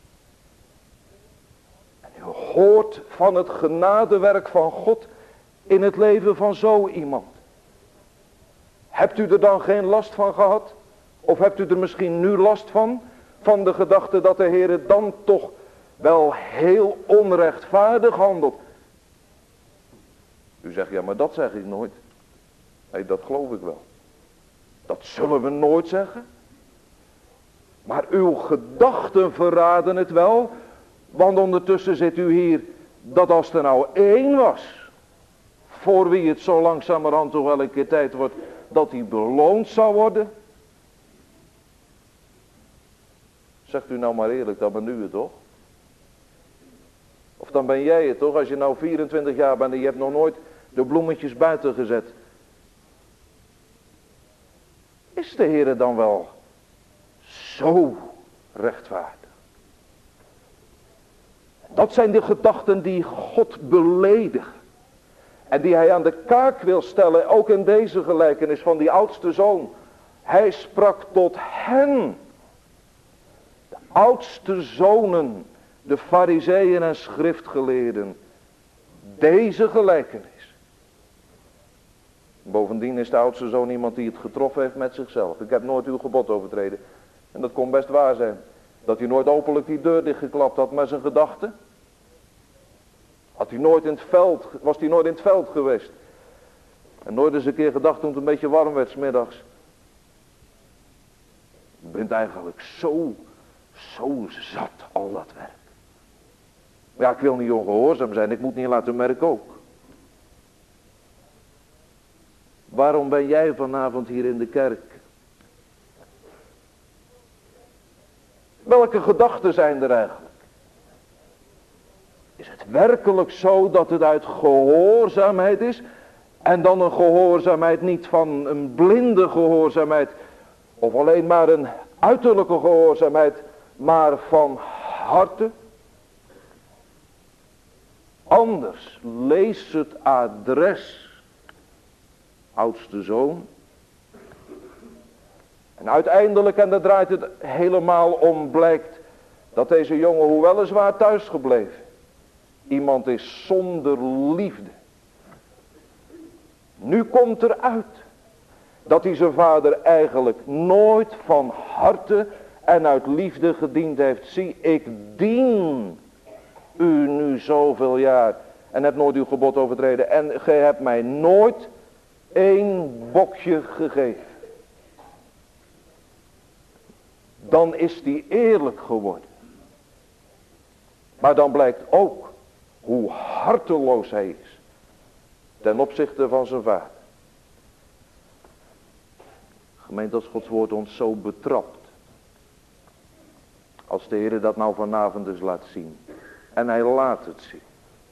A: En u hoort van het genadewerk van God in het leven van zo iemand. Hebt u er dan geen last van gehad? Of hebt u er misschien nu last van? Van de gedachte dat de Heer dan toch wel heel onrechtvaardig handelt. U zegt, ja, maar dat zeg ik nooit. Nee, dat geloof ik wel. Dat zullen we nooit zeggen. Maar uw gedachten verraden het wel. Want ondertussen zit u hier, dat als er nou één was, voor wie het zo langzamerhand toch wel een keer tijd wordt, dat hij beloond zou worden. Zegt u nou maar eerlijk, dan ben u het toch? Of dan ben jij het toch, als je nou vierentwintig jaar bent en je hebt nog nooit de bloemetjes buiten gezet. Is de Heer dan wel zo rechtvaardig? Dat zijn de gedachten die God beledigen. En die hij aan de kaak wil stellen, ook in deze gelijkenis van die oudste zoon. Hij sprak tot hen. De oudste zonen, de farizeeën en schriftgeleerden. Deze gelijkenis. Bovendien is de oudste zoon iemand die het getroffen heeft met zichzelf. Ik heb nooit uw gebod overtreden. En dat kon best waar zijn. Dat hij nooit openlijk die deur dichtgeklapt had met zijn gedachten. Had hij nooit in het veld, was hij nooit in het veld geweest. En nooit eens een keer gedacht toen het een beetje warm werd 's middags. Je bent eigenlijk zo, zo zat al dat werk. Ja, ik wil niet ongehoorzaam zijn, ik moet niet laten merken ook. Waarom ben jij vanavond hier in de kerk? Welke gedachten zijn er eigenlijk? Is het werkelijk zo dat het uit gehoorzaamheid is? En dan een gehoorzaamheid, niet van een blinde gehoorzaamheid, of alleen maar een uiterlijke gehoorzaamheid, maar van harte. Anders, lees het adres, oudste zoon. En uiteindelijk, en daar draait het helemaal om, blijkt dat deze jongen, hoewel weliswaar thuis gebleven, iemand is zonder liefde. Nu komt eruit dat hij zijn vader eigenlijk nooit van harte en uit liefde gediend heeft. Zie, ik dien u nu zoveel jaar en heb nooit uw gebod overtreden. En gij hebt mij nooit één bokje gegeven. Dan is die eerlijk geworden. Maar dan blijkt ook hoe harteloos hij is ten opzichte van zijn vader. Gemeente, als Gods woord ons zo betrapt, als de Heer dat nou vanavond dus laat zien, en hij laat het zien.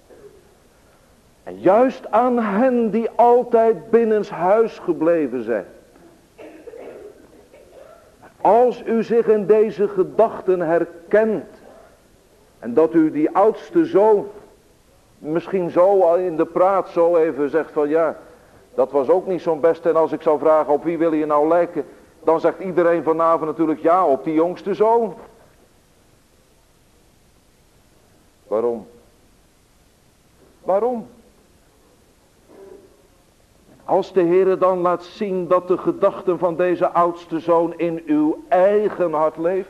A: En juist aan hen die altijd binnenshuis gebleven zijn. Als u zich in deze gedachten herkent, en dat u die oudste zoon misschien zo al in de praat zo even zegt van ja, dat was ook niet zo'n beste. En als ik zou vragen op wie wil je nou lijken, dan zegt iedereen vanavond natuurlijk ja, op die jongste zoon. Waarom? Waarom? Als de Heer dan laat zien dat de gedachten van deze oudste zoon in uw eigen hart leeft,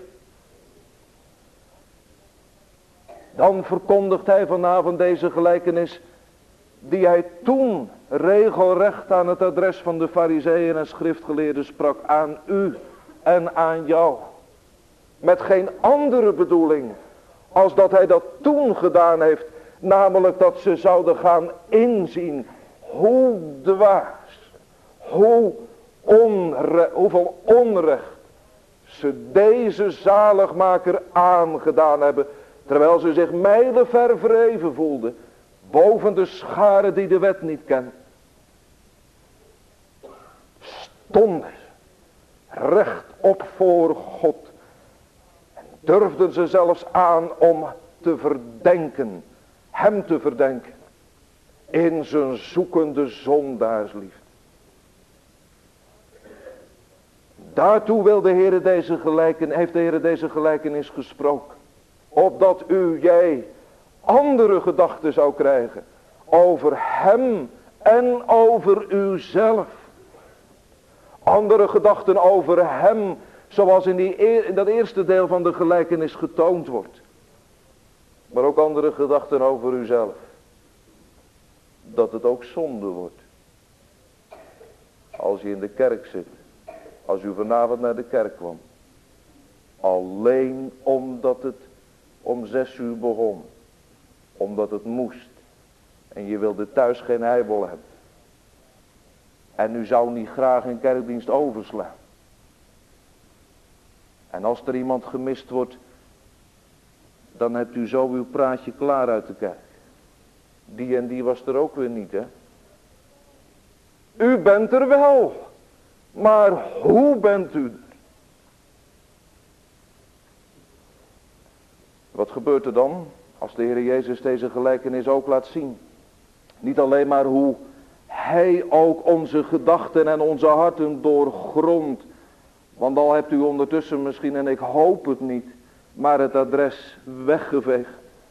A: dan verkondigt hij vanavond deze gelijkenis die hij toen regelrecht aan het adres van de Farizeeën en schriftgeleerden sprak, aan u en aan jou. Met geen andere bedoeling als dat hij dat toen gedaan heeft, namelijk dat ze zouden gaan inzien hoe dwaas, hoe onre, hoeveel onrecht ze deze zaligmaker aangedaan hebben, terwijl ze zich mijlenver verheven voelden boven de schare die de wet niet kent. Stonden ze rechtop voor God en durfden ze zelfs aan om te verdenken, hem te verdenken in zijn zoekende zondaarsliefde. Daartoe wil de Heer deze gelijkenis, heeft de Heer deze gelijkenis gesproken. Opdat u, jij, andere gedachten zou krijgen over hem en over uzelf. Andere gedachten over hem, zoals in, die, in dat eerste deel van de gelijkenis getoond wordt. Maar ook andere gedachten over uzelf. Dat het ook zonde wordt. Als je in de kerk zit. Als u vanavond naar de kerk kwam. Alleen omdat het om zes uur begon. Omdat het moest. En je wilde thuis geen heibel hebben. En u zou niet graag een kerkdienst overslaan. En als er iemand gemist wordt. Dan hebt u zo uw praatje klaar uit de kerk. Die en die was er ook weer niet, hè. U bent er wel. Maar hoe bent u er? Wat gebeurt er dan? Als de Heer Jezus deze gelijkenis ook laat zien. Niet alleen maar hoe hij ook onze gedachten en onze harten doorgrondt. Want al hebt u ondertussen misschien, en ik hoop het niet, maar het adres weggeveegd.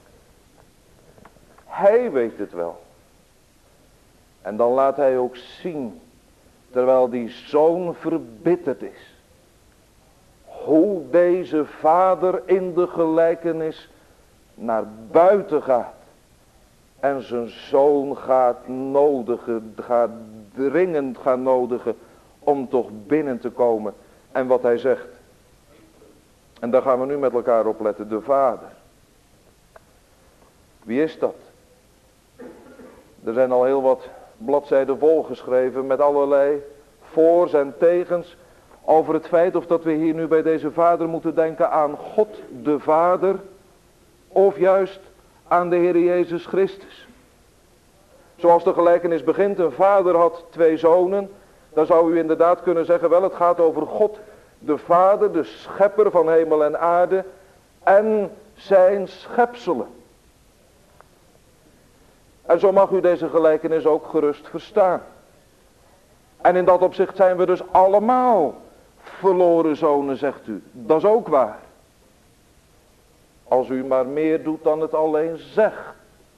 A: Hij weet het wel. En dan laat hij ook zien, terwijl die zoon verbitterd is, hoe deze vader in de gelijkenis naar buiten gaat. En zijn zoon gaat nodigen, gaat dringend gaan nodigen om toch binnen te komen. En wat hij zegt. En daar gaan we nu met elkaar op letten. De vader. Wie is dat? Er zijn al heel wat bladzijden volgeschreven met allerlei voor's en tegens over het feit of dat we hier nu bij deze vader moeten denken aan God de Vader of juist aan de Heer Jezus Christus. Zoals de gelijkenis begint, een vader had twee zonen. Dan zou u inderdaad kunnen zeggen, wel het gaat over God, de Vader, de schepper van hemel en aarde en zijn schepselen. En zo mag u deze gelijkenis ook gerust verstaan. En in dat opzicht zijn we dus allemaal verloren zonen, zegt u. Dat is ook waar. Als u maar meer doet dan het alleen zegt.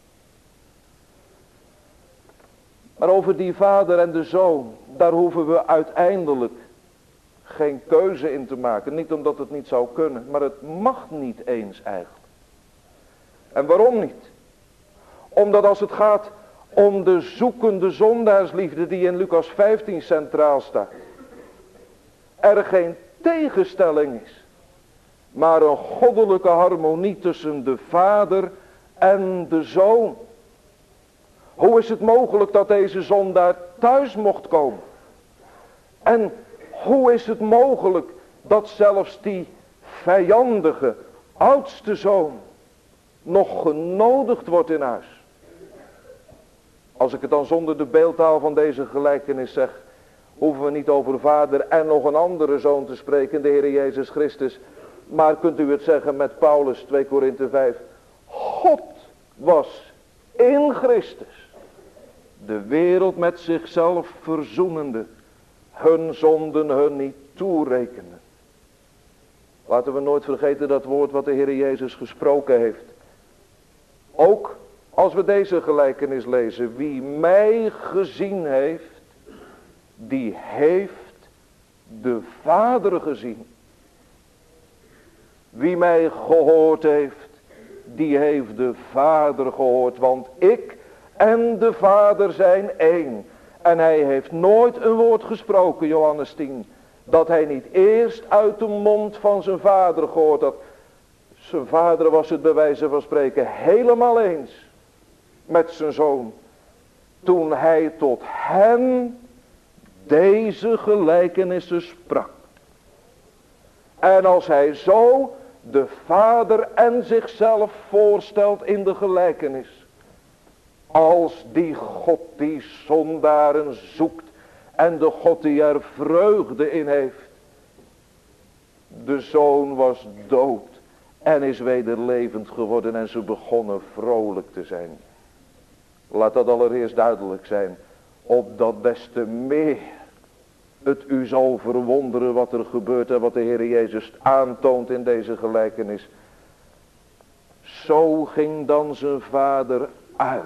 A: Maar over die vader en de zoon, daar hoeven we uiteindelijk geen keuze in te maken. Niet omdat het niet zou kunnen, maar het mag niet eens eigenlijk. En waarom niet? Omdat als het gaat om de zoekende zondaarsliefde die in Lucas vijftien centraal staat, er geen tegenstelling is, maar een goddelijke harmonie tussen de vader en de zoon. Hoe is het mogelijk dat deze zondaar thuis mocht komen? En hoe is het mogelijk dat zelfs die vijandige oudste zoon nog genodigd wordt in huis? Als ik het dan zonder de beeldtaal van deze gelijkenis zeg, hoeven we niet over vader en nog een andere zoon te spreken, de Heer Jezus Christus. Maar kunt u het zeggen met Paulus, twee Korinthe vijf. God was in Christus de wereld met zichzelf verzoenende, hun zonden hun niet toerekenen. Laten we nooit vergeten dat woord wat de Heer Jezus gesproken heeft. Ook als we deze gelijkenis lezen. Wie mij gezien heeft, die heeft de Vader gezien. Wie mij gehoord heeft, die heeft de Vader gehoord. Want ik en de Vader zijn één. En hij heeft nooit een woord gesproken, Johannes tien, dat hij niet eerst uit de mond van zijn vader gehoord had. Zijn vader was het bij wijze van spreken helemaal eens met zijn zoon, toen hij tot hen deze gelijkenissen sprak. En als hij zo de vader en zichzelf voorstelt in de gelijkenis, als die God die zondaren zoekt en de God die er vreugde in heeft. De zoon was dood en is weder levend geworden en ze begonnen vrolijk te zijn. Laat dat allereerst duidelijk zijn, opdat des te meer het u zal verwonderen wat er gebeurt en wat de Heer Jezus aantoont in deze gelijkenis. Zo ging dan zijn vader uit.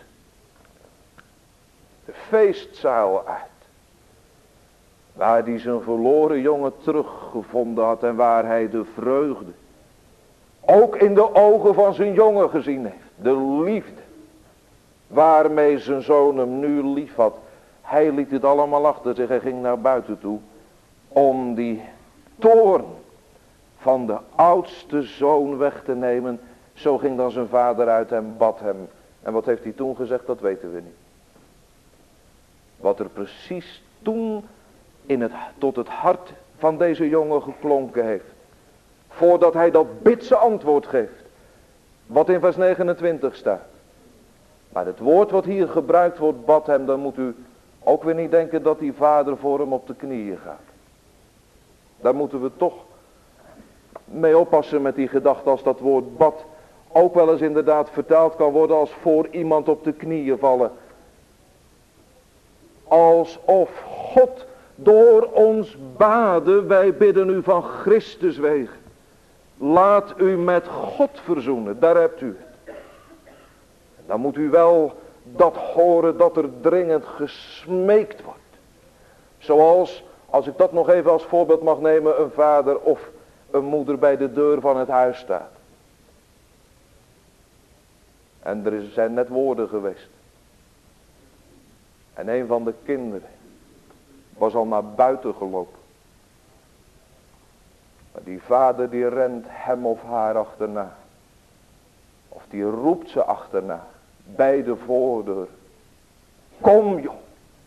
A: De feestzaal uit. Waar hij zijn verloren jongen teruggevonden had en waar hij de vreugde ook in de ogen van zijn jongen gezien heeft. De liefde waarmee zijn zoon hem nu lief had. Hij liet het allemaal achter zich en ging naar buiten toe om die toorn van de oudste zoon weg te nemen. Zo ging dan zijn vader uit en bad hem. En wat heeft hij toen gezegd, dat weten we niet. Wat er precies toen in het, tot het hart van deze jongen geklonken heeft. Voordat hij dat bidse antwoord geeft. Wat in vers negenentwintig staat. Maar het woord wat hier gebruikt wordt, bad hem, dan moet u ook weer niet denken dat die vader voor hem op de knieën gaat. Daar moeten we toch mee oppassen met die gedachte, als dat woord bad ook wel eens inderdaad vertaald kan worden als voor iemand op de knieën vallen. Alsof God door ons baden, wij bidden u van Christus wegen. Laat u met God verzoenen, daar hebt u het. Dan moet u wel dat horen dat er dringend gesmeekt wordt. Zoals, als ik dat nog even als voorbeeld mag nemen, een vader of een moeder bij de deur van het huis staat. En er zijn net woorden geweest. En een van de kinderen was al naar buiten gelopen. Maar die vader die rent hem of haar achterna. Of die roept ze achterna. Bij de voordeur. Kom joh.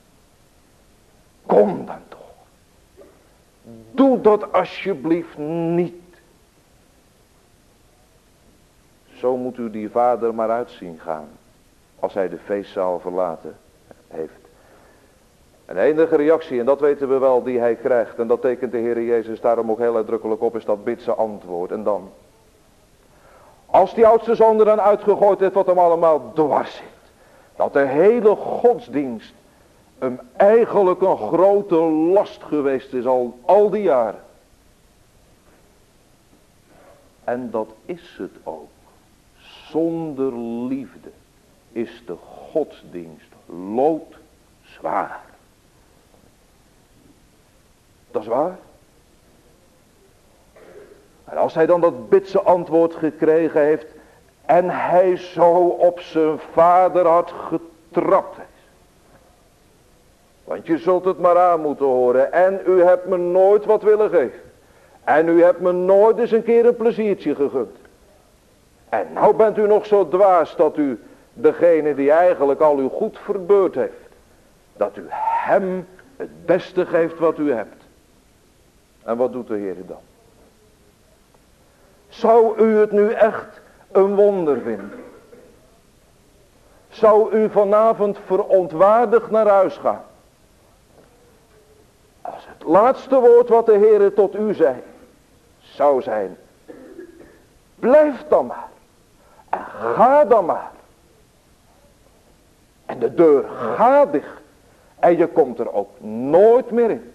A: Kom dan toch. Doe dat alsjeblieft niet. Zo moet u die vader maar uitzien gaan. als hij de feestzaal verlaten heeft. En de enige reactie, en dat weten we wel, die hij krijgt, en dat tekent de Heer Jezus daarom ook heel uitdrukkelijk op, is dat bidse antwoord. En dan, als die oudste zoon er dan uitgegooid heeft wat hem allemaal dwars zit, dat de hele godsdienst hem eigenlijk een grote last geweest is al, al die jaren. En dat is het ook. Zonder liefde is de godsdienst loodzwaar. Dat is waar. En als hij dan dat bidse antwoord gekregen heeft en hij zo op zijn vaderhart getrapt is. Want je zult het maar aan moeten horen. En u hebt me nooit wat willen geven. En u hebt me nooit eens een keer een pleziertje gegund. En nou bent u nog zo dwaas dat u degene die eigenlijk al uw goed verbeurd heeft, dat u hem het beste geeft wat u hebt. En wat doet de Heer dan? Zou u het nu echt een wonder vinden? Zou u vanavond verontwaardigd naar huis gaan? Als het laatste woord wat de Heer tot u zei, zou zijn, blijf dan maar. En ga dan maar. En de deur gaat dicht. En je komt er ook nooit meer in.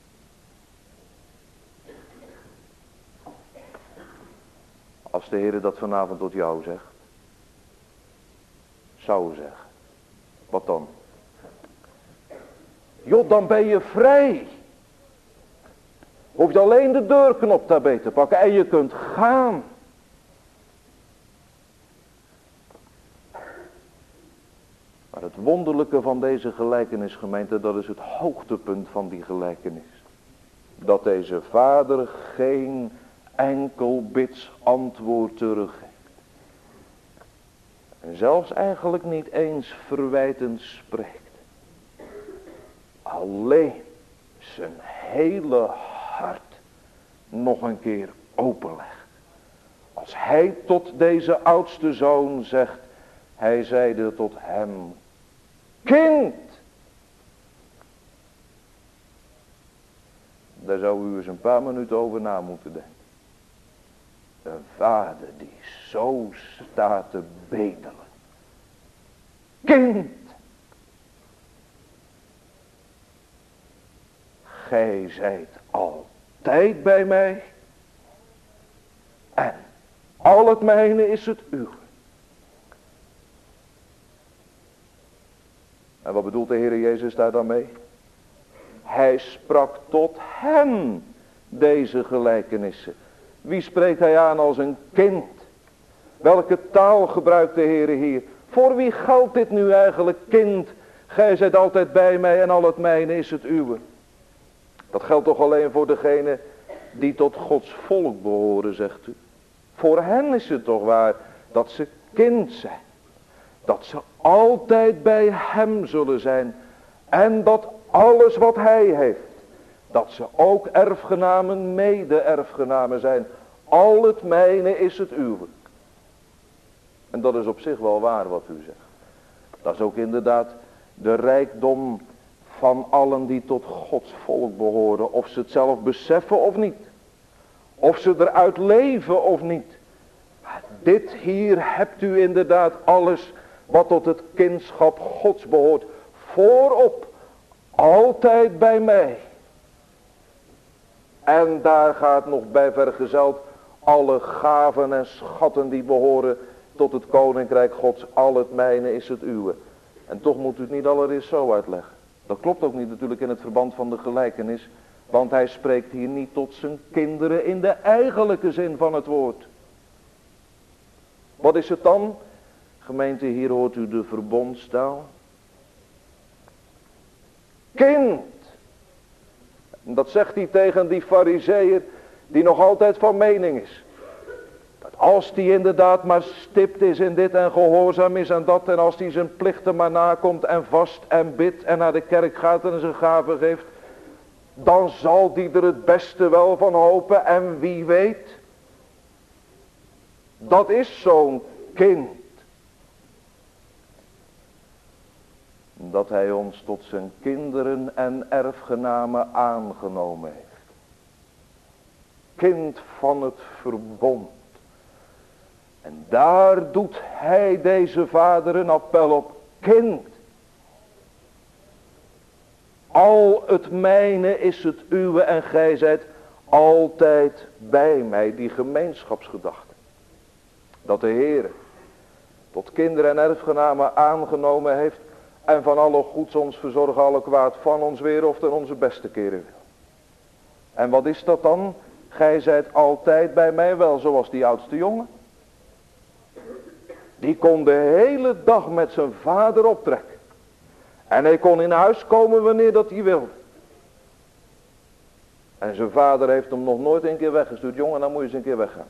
A: Als de Heer dat vanavond tot jou zegt. Zou zeggen. Wat dan? Joh, dan ben je vrij. Hoef je alleen de deurknop daarbij te pakken en je kunt gaan. Maar het wonderlijke van deze gelijkenis, gemeente, dat is het hoogtepunt van die gelijkenis. Dat deze vader geen enkel bids antwoord teruggeeft. En zelfs eigenlijk niet eens verwijtend spreekt. Alleen zijn hele hart nog een keer openlegt. Als hij tot deze oudste zoon zegt, hij zeide tot hem, kind. Daar zou u eens een paar minuten over na moeten denken. Een vader die zo staat te bedelen. Kind. Gij zijt altijd bij mij. En al het mijne is het uwe. En wat bedoelt de Heer Jezus daar dan mee? Hij sprak tot hem deze gelijkenissen. Wie spreekt hij aan als een kind? Welke taal gebruikt de Heer hier? Voor wie geldt dit nu eigenlijk, kind? Gij zijt altijd bij mij en al het mijne is het uwe. Dat geldt toch alleen voor degene die tot Gods volk behoren, zegt u. Voor hen is het toch waar dat ze kind zijn. Dat ze altijd bij hem zullen zijn. En dat alles wat hij heeft, dat ze ook erfgenamen, mede-erfgenamen zijn. Al het mijne is het uwe. En dat is op zich wel waar wat u zegt. Dat is ook inderdaad de rijkdom van allen die tot Gods volk behoren. Of ze het zelf beseffen of niet. Of ze eruit leven of niet. Maar dit hier hebt u inderdaad alles wat tot het kindschap Gods behoort. Voorop. Altijd bij mij. En daar gaat nog bij vergezeld alle gaven en schatten die behoren tot het koninkrijk Gods. Al het mijne is het uwe. En toch moet u het niet allereerst zo uitleggen. Dat klopt ook niet natuurlijk in het verband van de gelijkenis. Want hij spreekt hier niet tot zijn kinderen in de eigenlijke zin van het woord. Wat is het dan? Gemeente, hier hoort u de verbondstaal. Kind. En dat zegt hij tegen die farizeeër die nog altijd van mening is. Dat als die inderdaad maar stipt is in dit en gehoorzaam is aan dat. En als die zijn plichten maar nakomt en vast en bidt en naar de kerk gaat en zijn gaven geeft. Dan zal die er het beste wel van hopen. En wie weet. Dat is zo'n kind. dat hij ons tot zijn kinderen en erfgenamen aangenomen heeft. Kind van het verbond. En daar doet hij, deze vader, een appel op. Kind. Al het mijne is het uwe en gij zijt altijd bij mij. Die gemeenschapsgedachte. Dat de Heer tot kinderen en erfgenamen aangenomen heeft. En van alle goeds ons verzorgen, alle kwaad van ons weer of ten onze beste keren wil. En wat is dat dan? Gij zijt altijd bij mij, wel zoals die oudste jongen. Die kon de hele dag met zijn vader optrekken. En hij kon in huis komen wanneer dat hij wilde. En zijn vader heeft hem nog nooit een keer weggestuurd. Jongen, dan moet je eens een keer weggaan.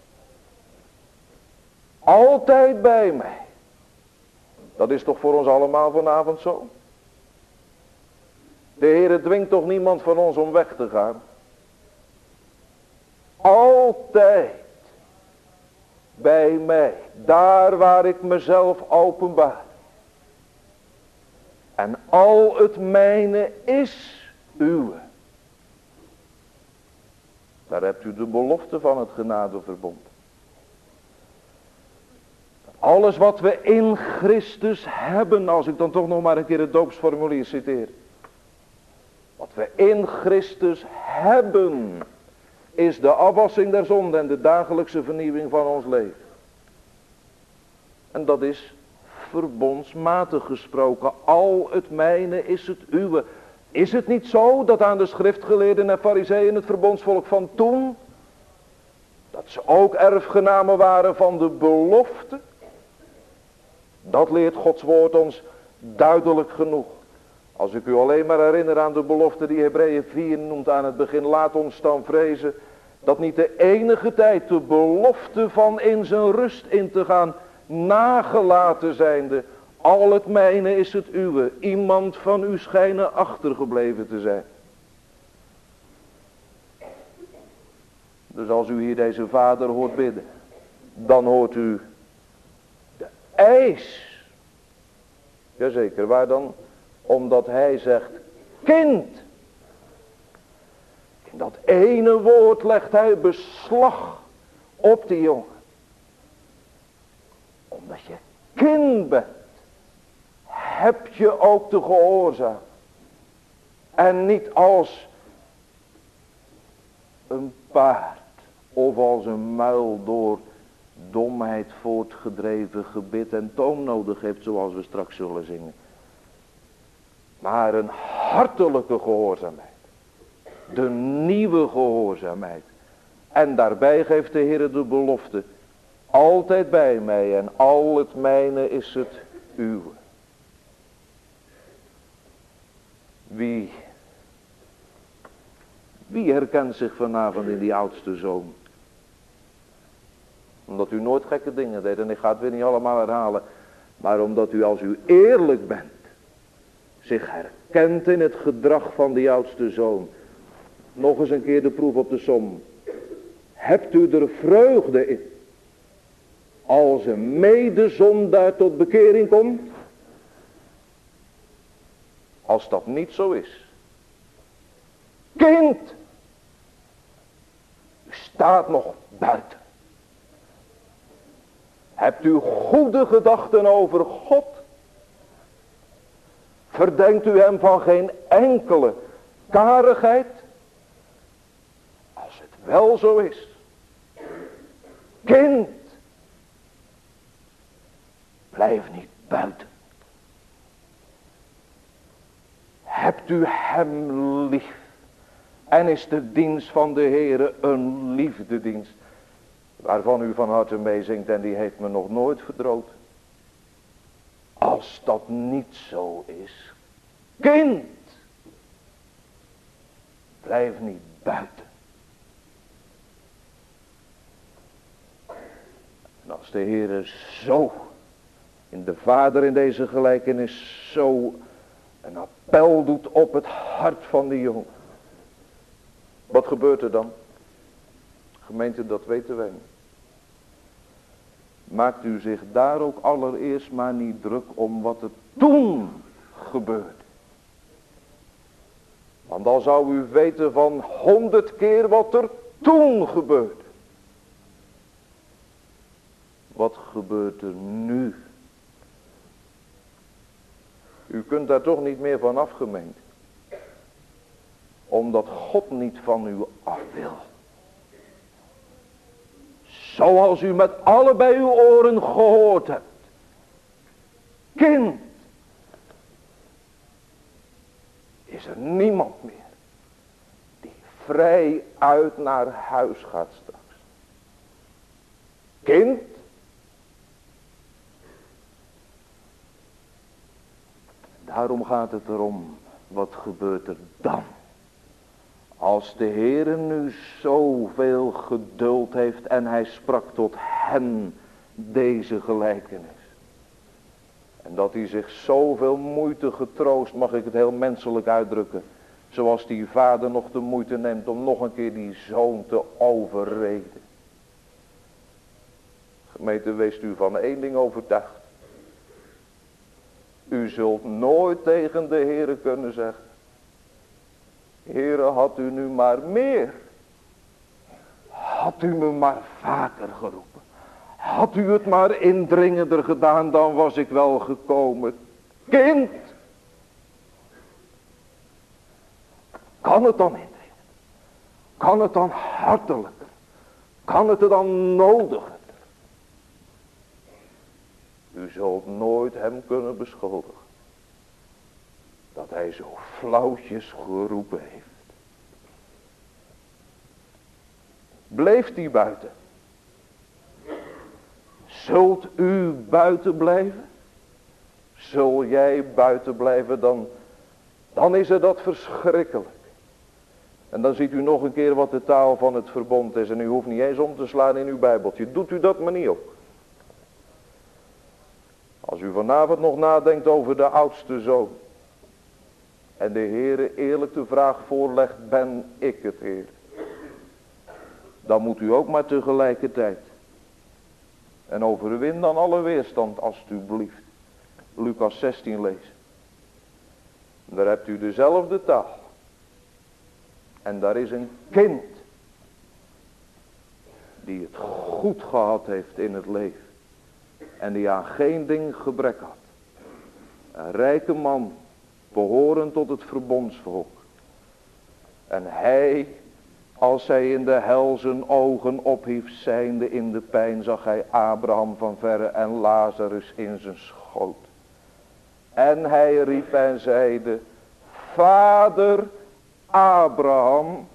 A: Altijd bij mij. Dat is toch voor ons allemaal vanavond zo? De Heere dwingt toch niemand van ons om weg te gaan? Altijd bij mij. Daar waar ik mezelf openbaar. En al het mijne is uwe. Daar hebt u de belofte van het genadeverbond. Alles wat we in Christus hebben, als ik dan toch nog maar een keer het doopsformulier citeer. Wat we in Christus hebben, is de afwassing der zonde en de dagelijkse vernieuwing van ons leven. En dat is verbondsmatig gesproken. Al het mijne is het uwe. Is het niet zo dat aan de schriftgeleerden en farizeeën, het verbondsvolk van toen, dat ze ook erfgenamen waren van de belofte? Dat leert Gods woord ons duidelijk genoeg. Als ik u alleen maar herinner aan de belofte die Hebreeën vier noemt aan het begin. Laat ons dan vrezen dat niet de enige tijd de belofte van in zijn rust in te gaan nagelaten zijnde. Al het mijne is het uwe. Iemand van u schijnen achtergebleven te zijn. Dus als u hier deze vader hoort bidden, dan hoort u de eis. Jazeker, waar dan? Omdat hij zegt, kind. In dat ene woord legt hij beslag op die jongen. Omdat je kind bent, heb je ook te gehoorzamen. En niet als een paard of als een muil door domheid voortgedreven gebit en toom nodig heeft, zoals we straks zullen zingen. Maar een hartelijke gehoorzaamheid. De nieuwe gehoorzaamheid. En daarbij geeft de Heer de belofte. Altijd bij mij en al het mijne is het uwe. Wie, wie herkent zich vanavond in die oudste zoon? Omdat u nooit gekke dingen deed. En ik ga het weer niet allemaal herhalen. Maar omdat u, als u eerlijk bent, zich herkent in het gedrag van die oudste zoon. Nog eens een keer de proef op de som. Hebt u er vreugde in? Als een medezondaar tot bekering komt? Als dat niet zo is. Kind! U staat nog buiten. Hebt u goede gedachten over God? Verdenkt u hem van geen enkele karigheid? Als het wel zo is. Kind. Blijf niet buiten. Hebt u hem lief. En is de dienst van de Heere een liefdedienst. Waarvan u van harte meezingt en die heeft me nog nooit verdroot. Als dat niet zo is. Kind. Blijf niet buiten. En als de Heere zo in de vader in deze gelijkenis zo een appel doet op het hart van die jongen. Wat gebeurt er dan? Gemeente, dat weten wij niet. Maakt u zich daar ook allereerst maar niet druk om wat er toen gebeurde. Want dan zou u weten van honderd keer wat er toen gebeurde. Wat gebeurt er nu? U kunt daar toch niet meer van af, gemeente. Omdat God niet van u af wil. Zoals u met allebei uw oren gehoord hebt. Kind. Is er niemand meer. Die vrij uit naar huis gaat straks. Kind. Daarom gaat het erom. Wat gebeurt er dan? Als de Heere nu zoveel geduld heeft en hij sprak tot hen deze gelijkenis. En dat hij zich zoveel moeite getroost, mag ik het heel menselijk uitdrukken. Zoals die vader nog de moeite neemt om nog een keer die zoon te overreden. Gemeente, wees u van één ding overtuigd. U zult nooit tegen de Heere kunnen zeggen. Heere, had u nu maar meer. Had u me maar vaker geroepen. Had u het maar indringender gedaan, dan was ik wel gekomen. Kind. Kan het dan indringen? Kan het dan hartelijker? Kan het er dan nodiger? U zult nooit hem kunnen beschuldigen. Dat hij zo flauwtjes geroepen heeft. Bleef hij buiten? Zult u buiten blijven? Zul jij buiten blijven, dan, dan is er dat verschrikkelijk. En dan ziet u nog een keer wat de taal van het verbond is. En u hoeft niet eens om te slaan in uw bijbeltje. Doet u dat maar niet op. Als u vanavond nog nadenkt over de oudste zoon. En de Heere eerlijk de vraag voorlegt, ben ik het Heer? Dan moet u ook maar tegelijkertijd. En overwin dan alle weerstand alstublieft. Lucas zestien lezen. Daar hebt u dezelfde taal. En daar is een kind. Die het goed gehad heeft in het leven. En die aan geen ding gebrek had. Een rijke man. Behorend tot het verbondsvolk. En hij, als hij in de hel zijn ogen ophief, zijnde in de pijn, zag hij Abraham van verre en Lazarus in zijn schoot. En hij riep en zeide, Vader Abraham.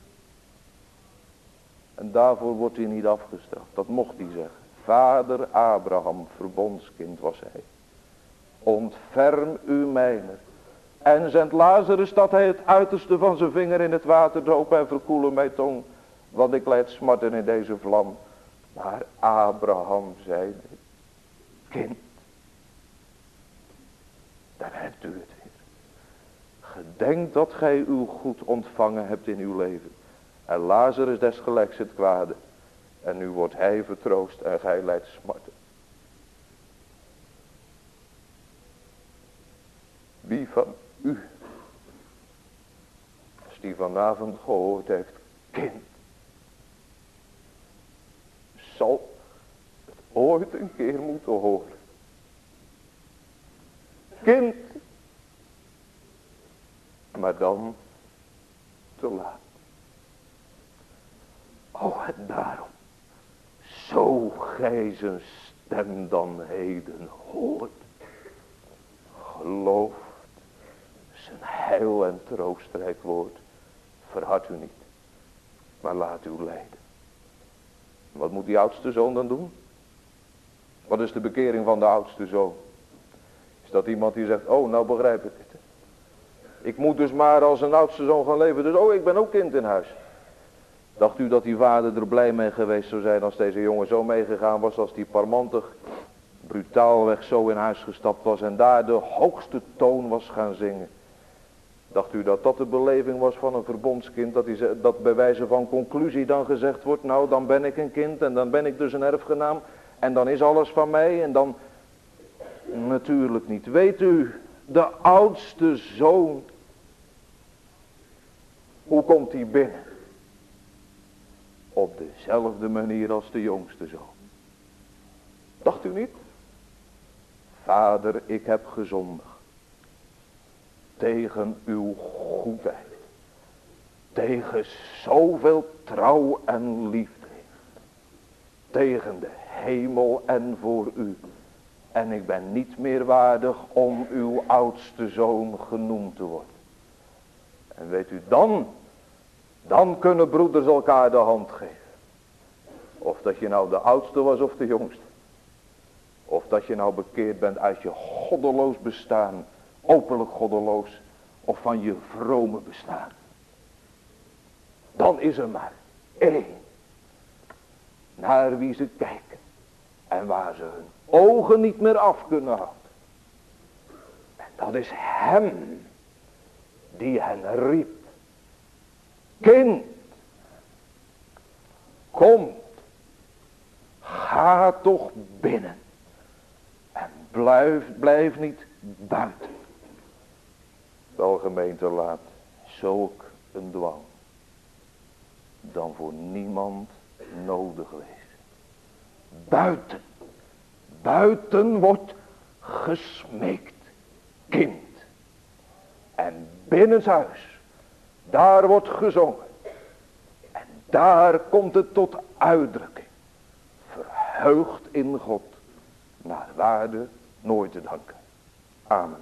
A: En daarvoor wordt hij niet afgestraft. Dat mocht hij zeggen. Vader Abraham, verbondskind was hij. Ontferm u mijner. En zend Lazarus dat hij het uiterste van zijn vinger in het water doop en verkoelen mijn tong. Want ik lijd smarten in deze vlam. Maar Abraham zei, kind. Dan hebt u het weer. Gedenk dat gij uw goed ontvangen hebt in uw leven. En Lazarus desgelijks het kwade. En nu wordt hij vertroost en gij lijdt smarten. Wie van u, als die vanavond gehoord heeft, kind, zal het ooit een keer moeten horen. Kind, maar dan te laat. Oh, en daarom, zo gij zijn stem dan heden hoort, geloof zijn heil en troostrijk woord, verhard u niet, maar laat u leiden. Wat moet die oudste zoon dan doen? Wat is de bekering van de oudste zoon? Is dat iemand die zegt, oh nou begrijp ik het. Ik moet dus maar als een oudste zoon gaan leven, dus oh ik ben ook kind in huis. Dacht u dat die vader er blij mee geweest zou zijn als deze jongen zo meegegaan was, als die parmantig, brutaalweg zo in huis gestapt was en daar de hoogste toon was gaan zingen? Dacht u dat dat de beleving was van een verbondskind, dat, die, dat bij wijze van conclusie dan gezegd wordt, nou dan ben ik een kind en dan ben ik dus een erfgenaam en dan is alles van mij en dan... Natuurlijk niet. Weet u De oudste zoon. Hoe komt hij binnen? Op dezelfde manier als de jongste zoon. Dacht u niet? Vader, ik heb gezondigd tegen uw goedheid. Tegen zoveel trouw en liefde. Tegen de hemel en voor u. En ik ben niet meer waardig om uw oudste zoon genoemd te worden. En weet u, dan, dan kunnen broeders elkaar de hand geven. Of dat je nou de oudste was of de jongste. Of dat je nou bekeerd bent uit je goddeloos bestaan, openlijk goddeloos, of van je vrome bestaan. Dan is er maar één, naar wie ze kijken en waar ze hun ogen niet meer af kunnen houden. En dat is hem die hen riep. Kind, kom, ga toch binnen en blijf, blijf niet buiten. Wel gemeente, laat zulk een dwang dan voor niemand nodig wezen. Buiten, buiten wordt gesmeekt, kind. En binnenshuis, daar wordt gezongen. En daar komt het tot uitdrukking. Verheugd in God, naar waarde nooit te danken. Amen.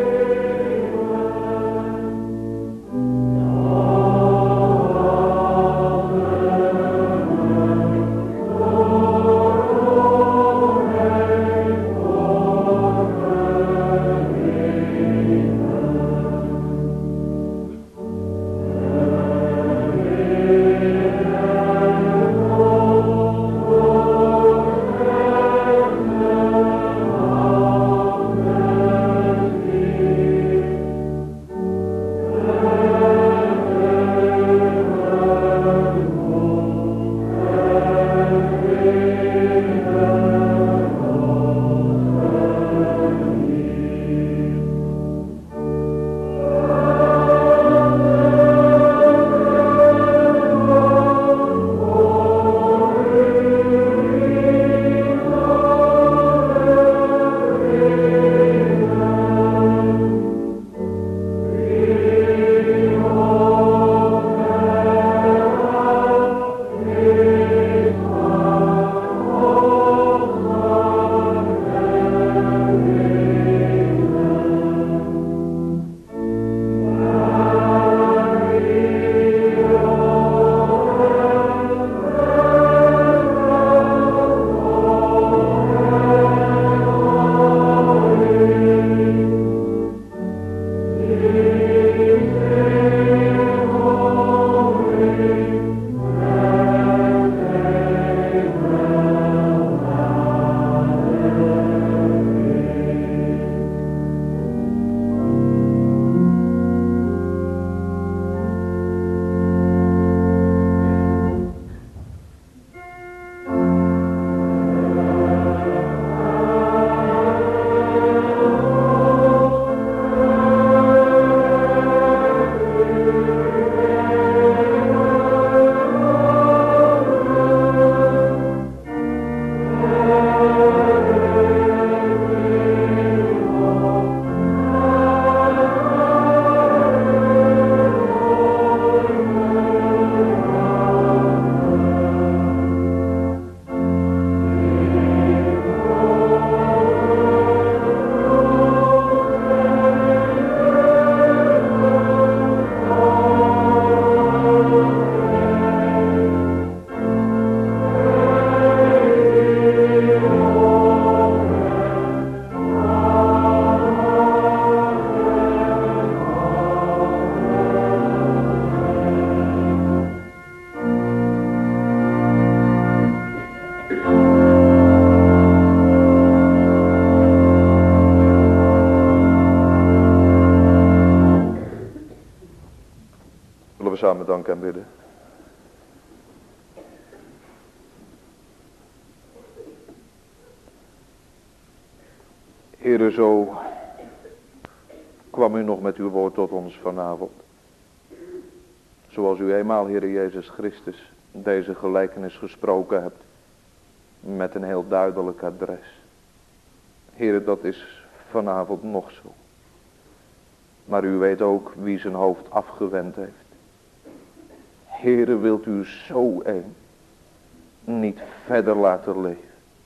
B: Oh
A: samen danken en bidden. Heere, zo kwam u nog met uw woord tot ons vanavond. Zoals u eenmaal, Heere Jezus Christus, deze gelijkenis gesproken hebt. Met een heel duidelijk adres. Heere, dat is vanavond nog zo. Maar u weet ook wie zijn hoofd afgewend heeft. Heere, wilt u zo een niet verder laten leven.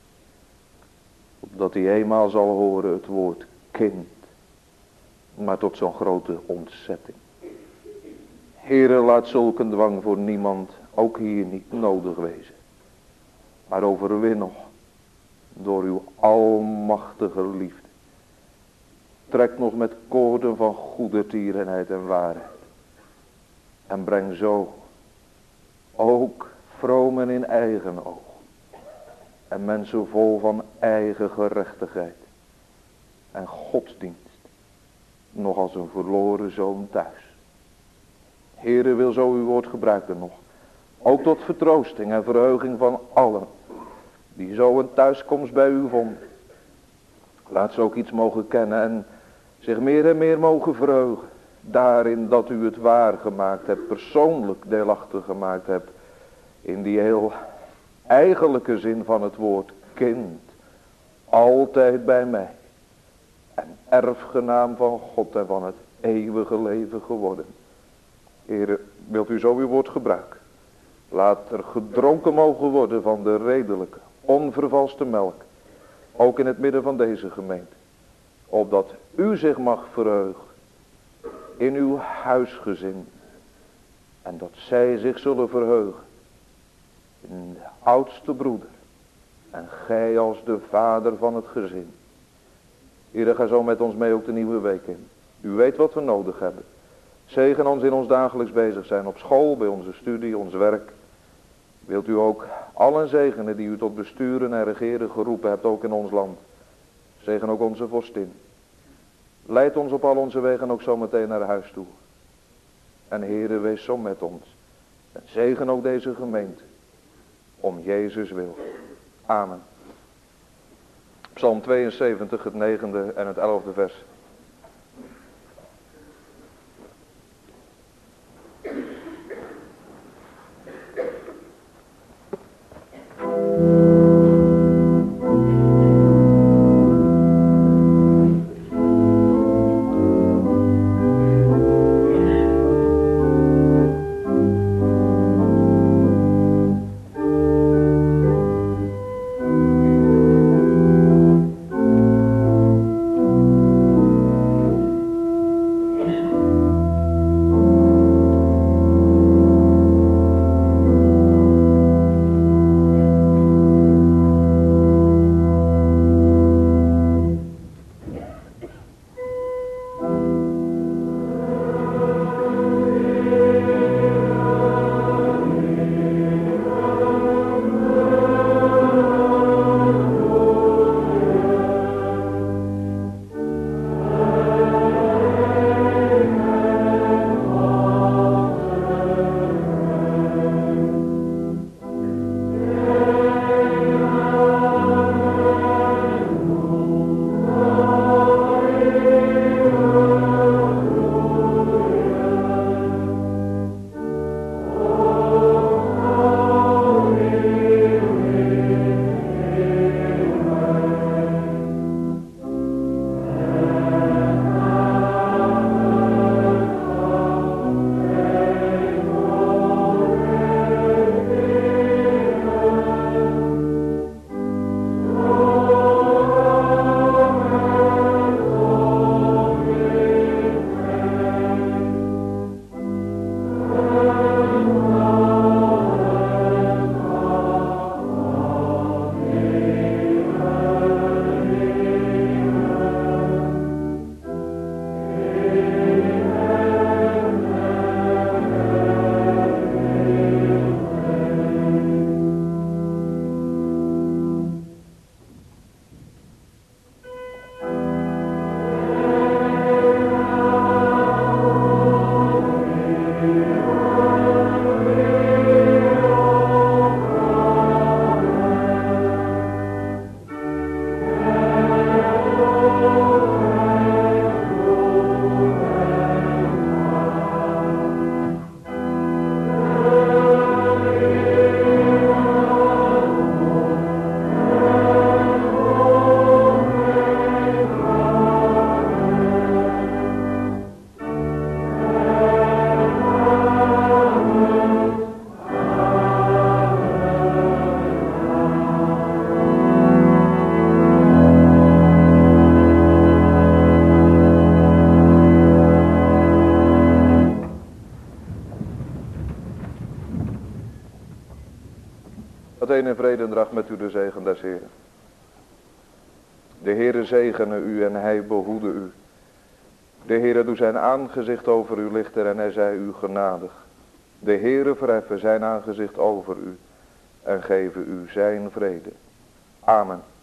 A: Opdat hij eenmaal zal horen het woord kind. Maar tot zo'n grote ontzetting. Heere, laat zulk een dwang voor niemand, ook hier niet nodig wezen. Maar overwin nog door uw almachtige liefde. Trek nog met koorden van goedertierenheid en waarheid. En breng zo ook vromen in eigen oog. En mensen vol van eigen gerechtigheid. En godsdienst. Nog als een verloren zoon thuis. Heere, wil zo uw woord gebruiken nog. Ook tot vertroosting en verheuging van allen. Die zo een thuiskomst bij u vonden. Laat ze ook iets mogen kennen en zich meer en meer mogen verheugen. Daarin dat u het waar gemaakt hebt. Persoonlijk deelachtig gemaakt hebt. In die heel eigenlijke zin van het woord kind. Altijd bij mij. En erfgenaam van God en van het eeuwige leven geworden. Heere, wilt u zo uw woord gebruiken. Laat er gedronken mogen worden van de redelijke, onvervalste melk. Ook in het midden van deze gemeente. Opdat u zich mag verheugen in uw huisgezin. En dat zij zich zullen verheugen in de oudste broeder. En gij als de vader van het gezin. Heere, ga zo met ons mee ook de nieuwe week in. U weet wat we nodig hebben. Zegen ons in ons dagelijks bezig zijn op school, bij onze studie, ons werk. Wilt u ook allen zegenen die u tot besturen en regeren geroepen hebt, ook in ons land. Zegen ook onze vorstin. Leid ons op al onze wegen ook zo meteen naar huis toe. En Heere, wees zo met ons. En zegen ook deze gemeente. Om Jezus wil. Amen. Psalm tweeënzeventig, het negende en het elfde vers. meteen in vrede en draagt met u de zegen des Heeren. De Heere zegene u en hij behoede u. De Heere doet zijn aangezicht over u lichten en hij zij u genadig. De Heere verheffen zijn aangezicht over u en geven u zijn vrede. Amen.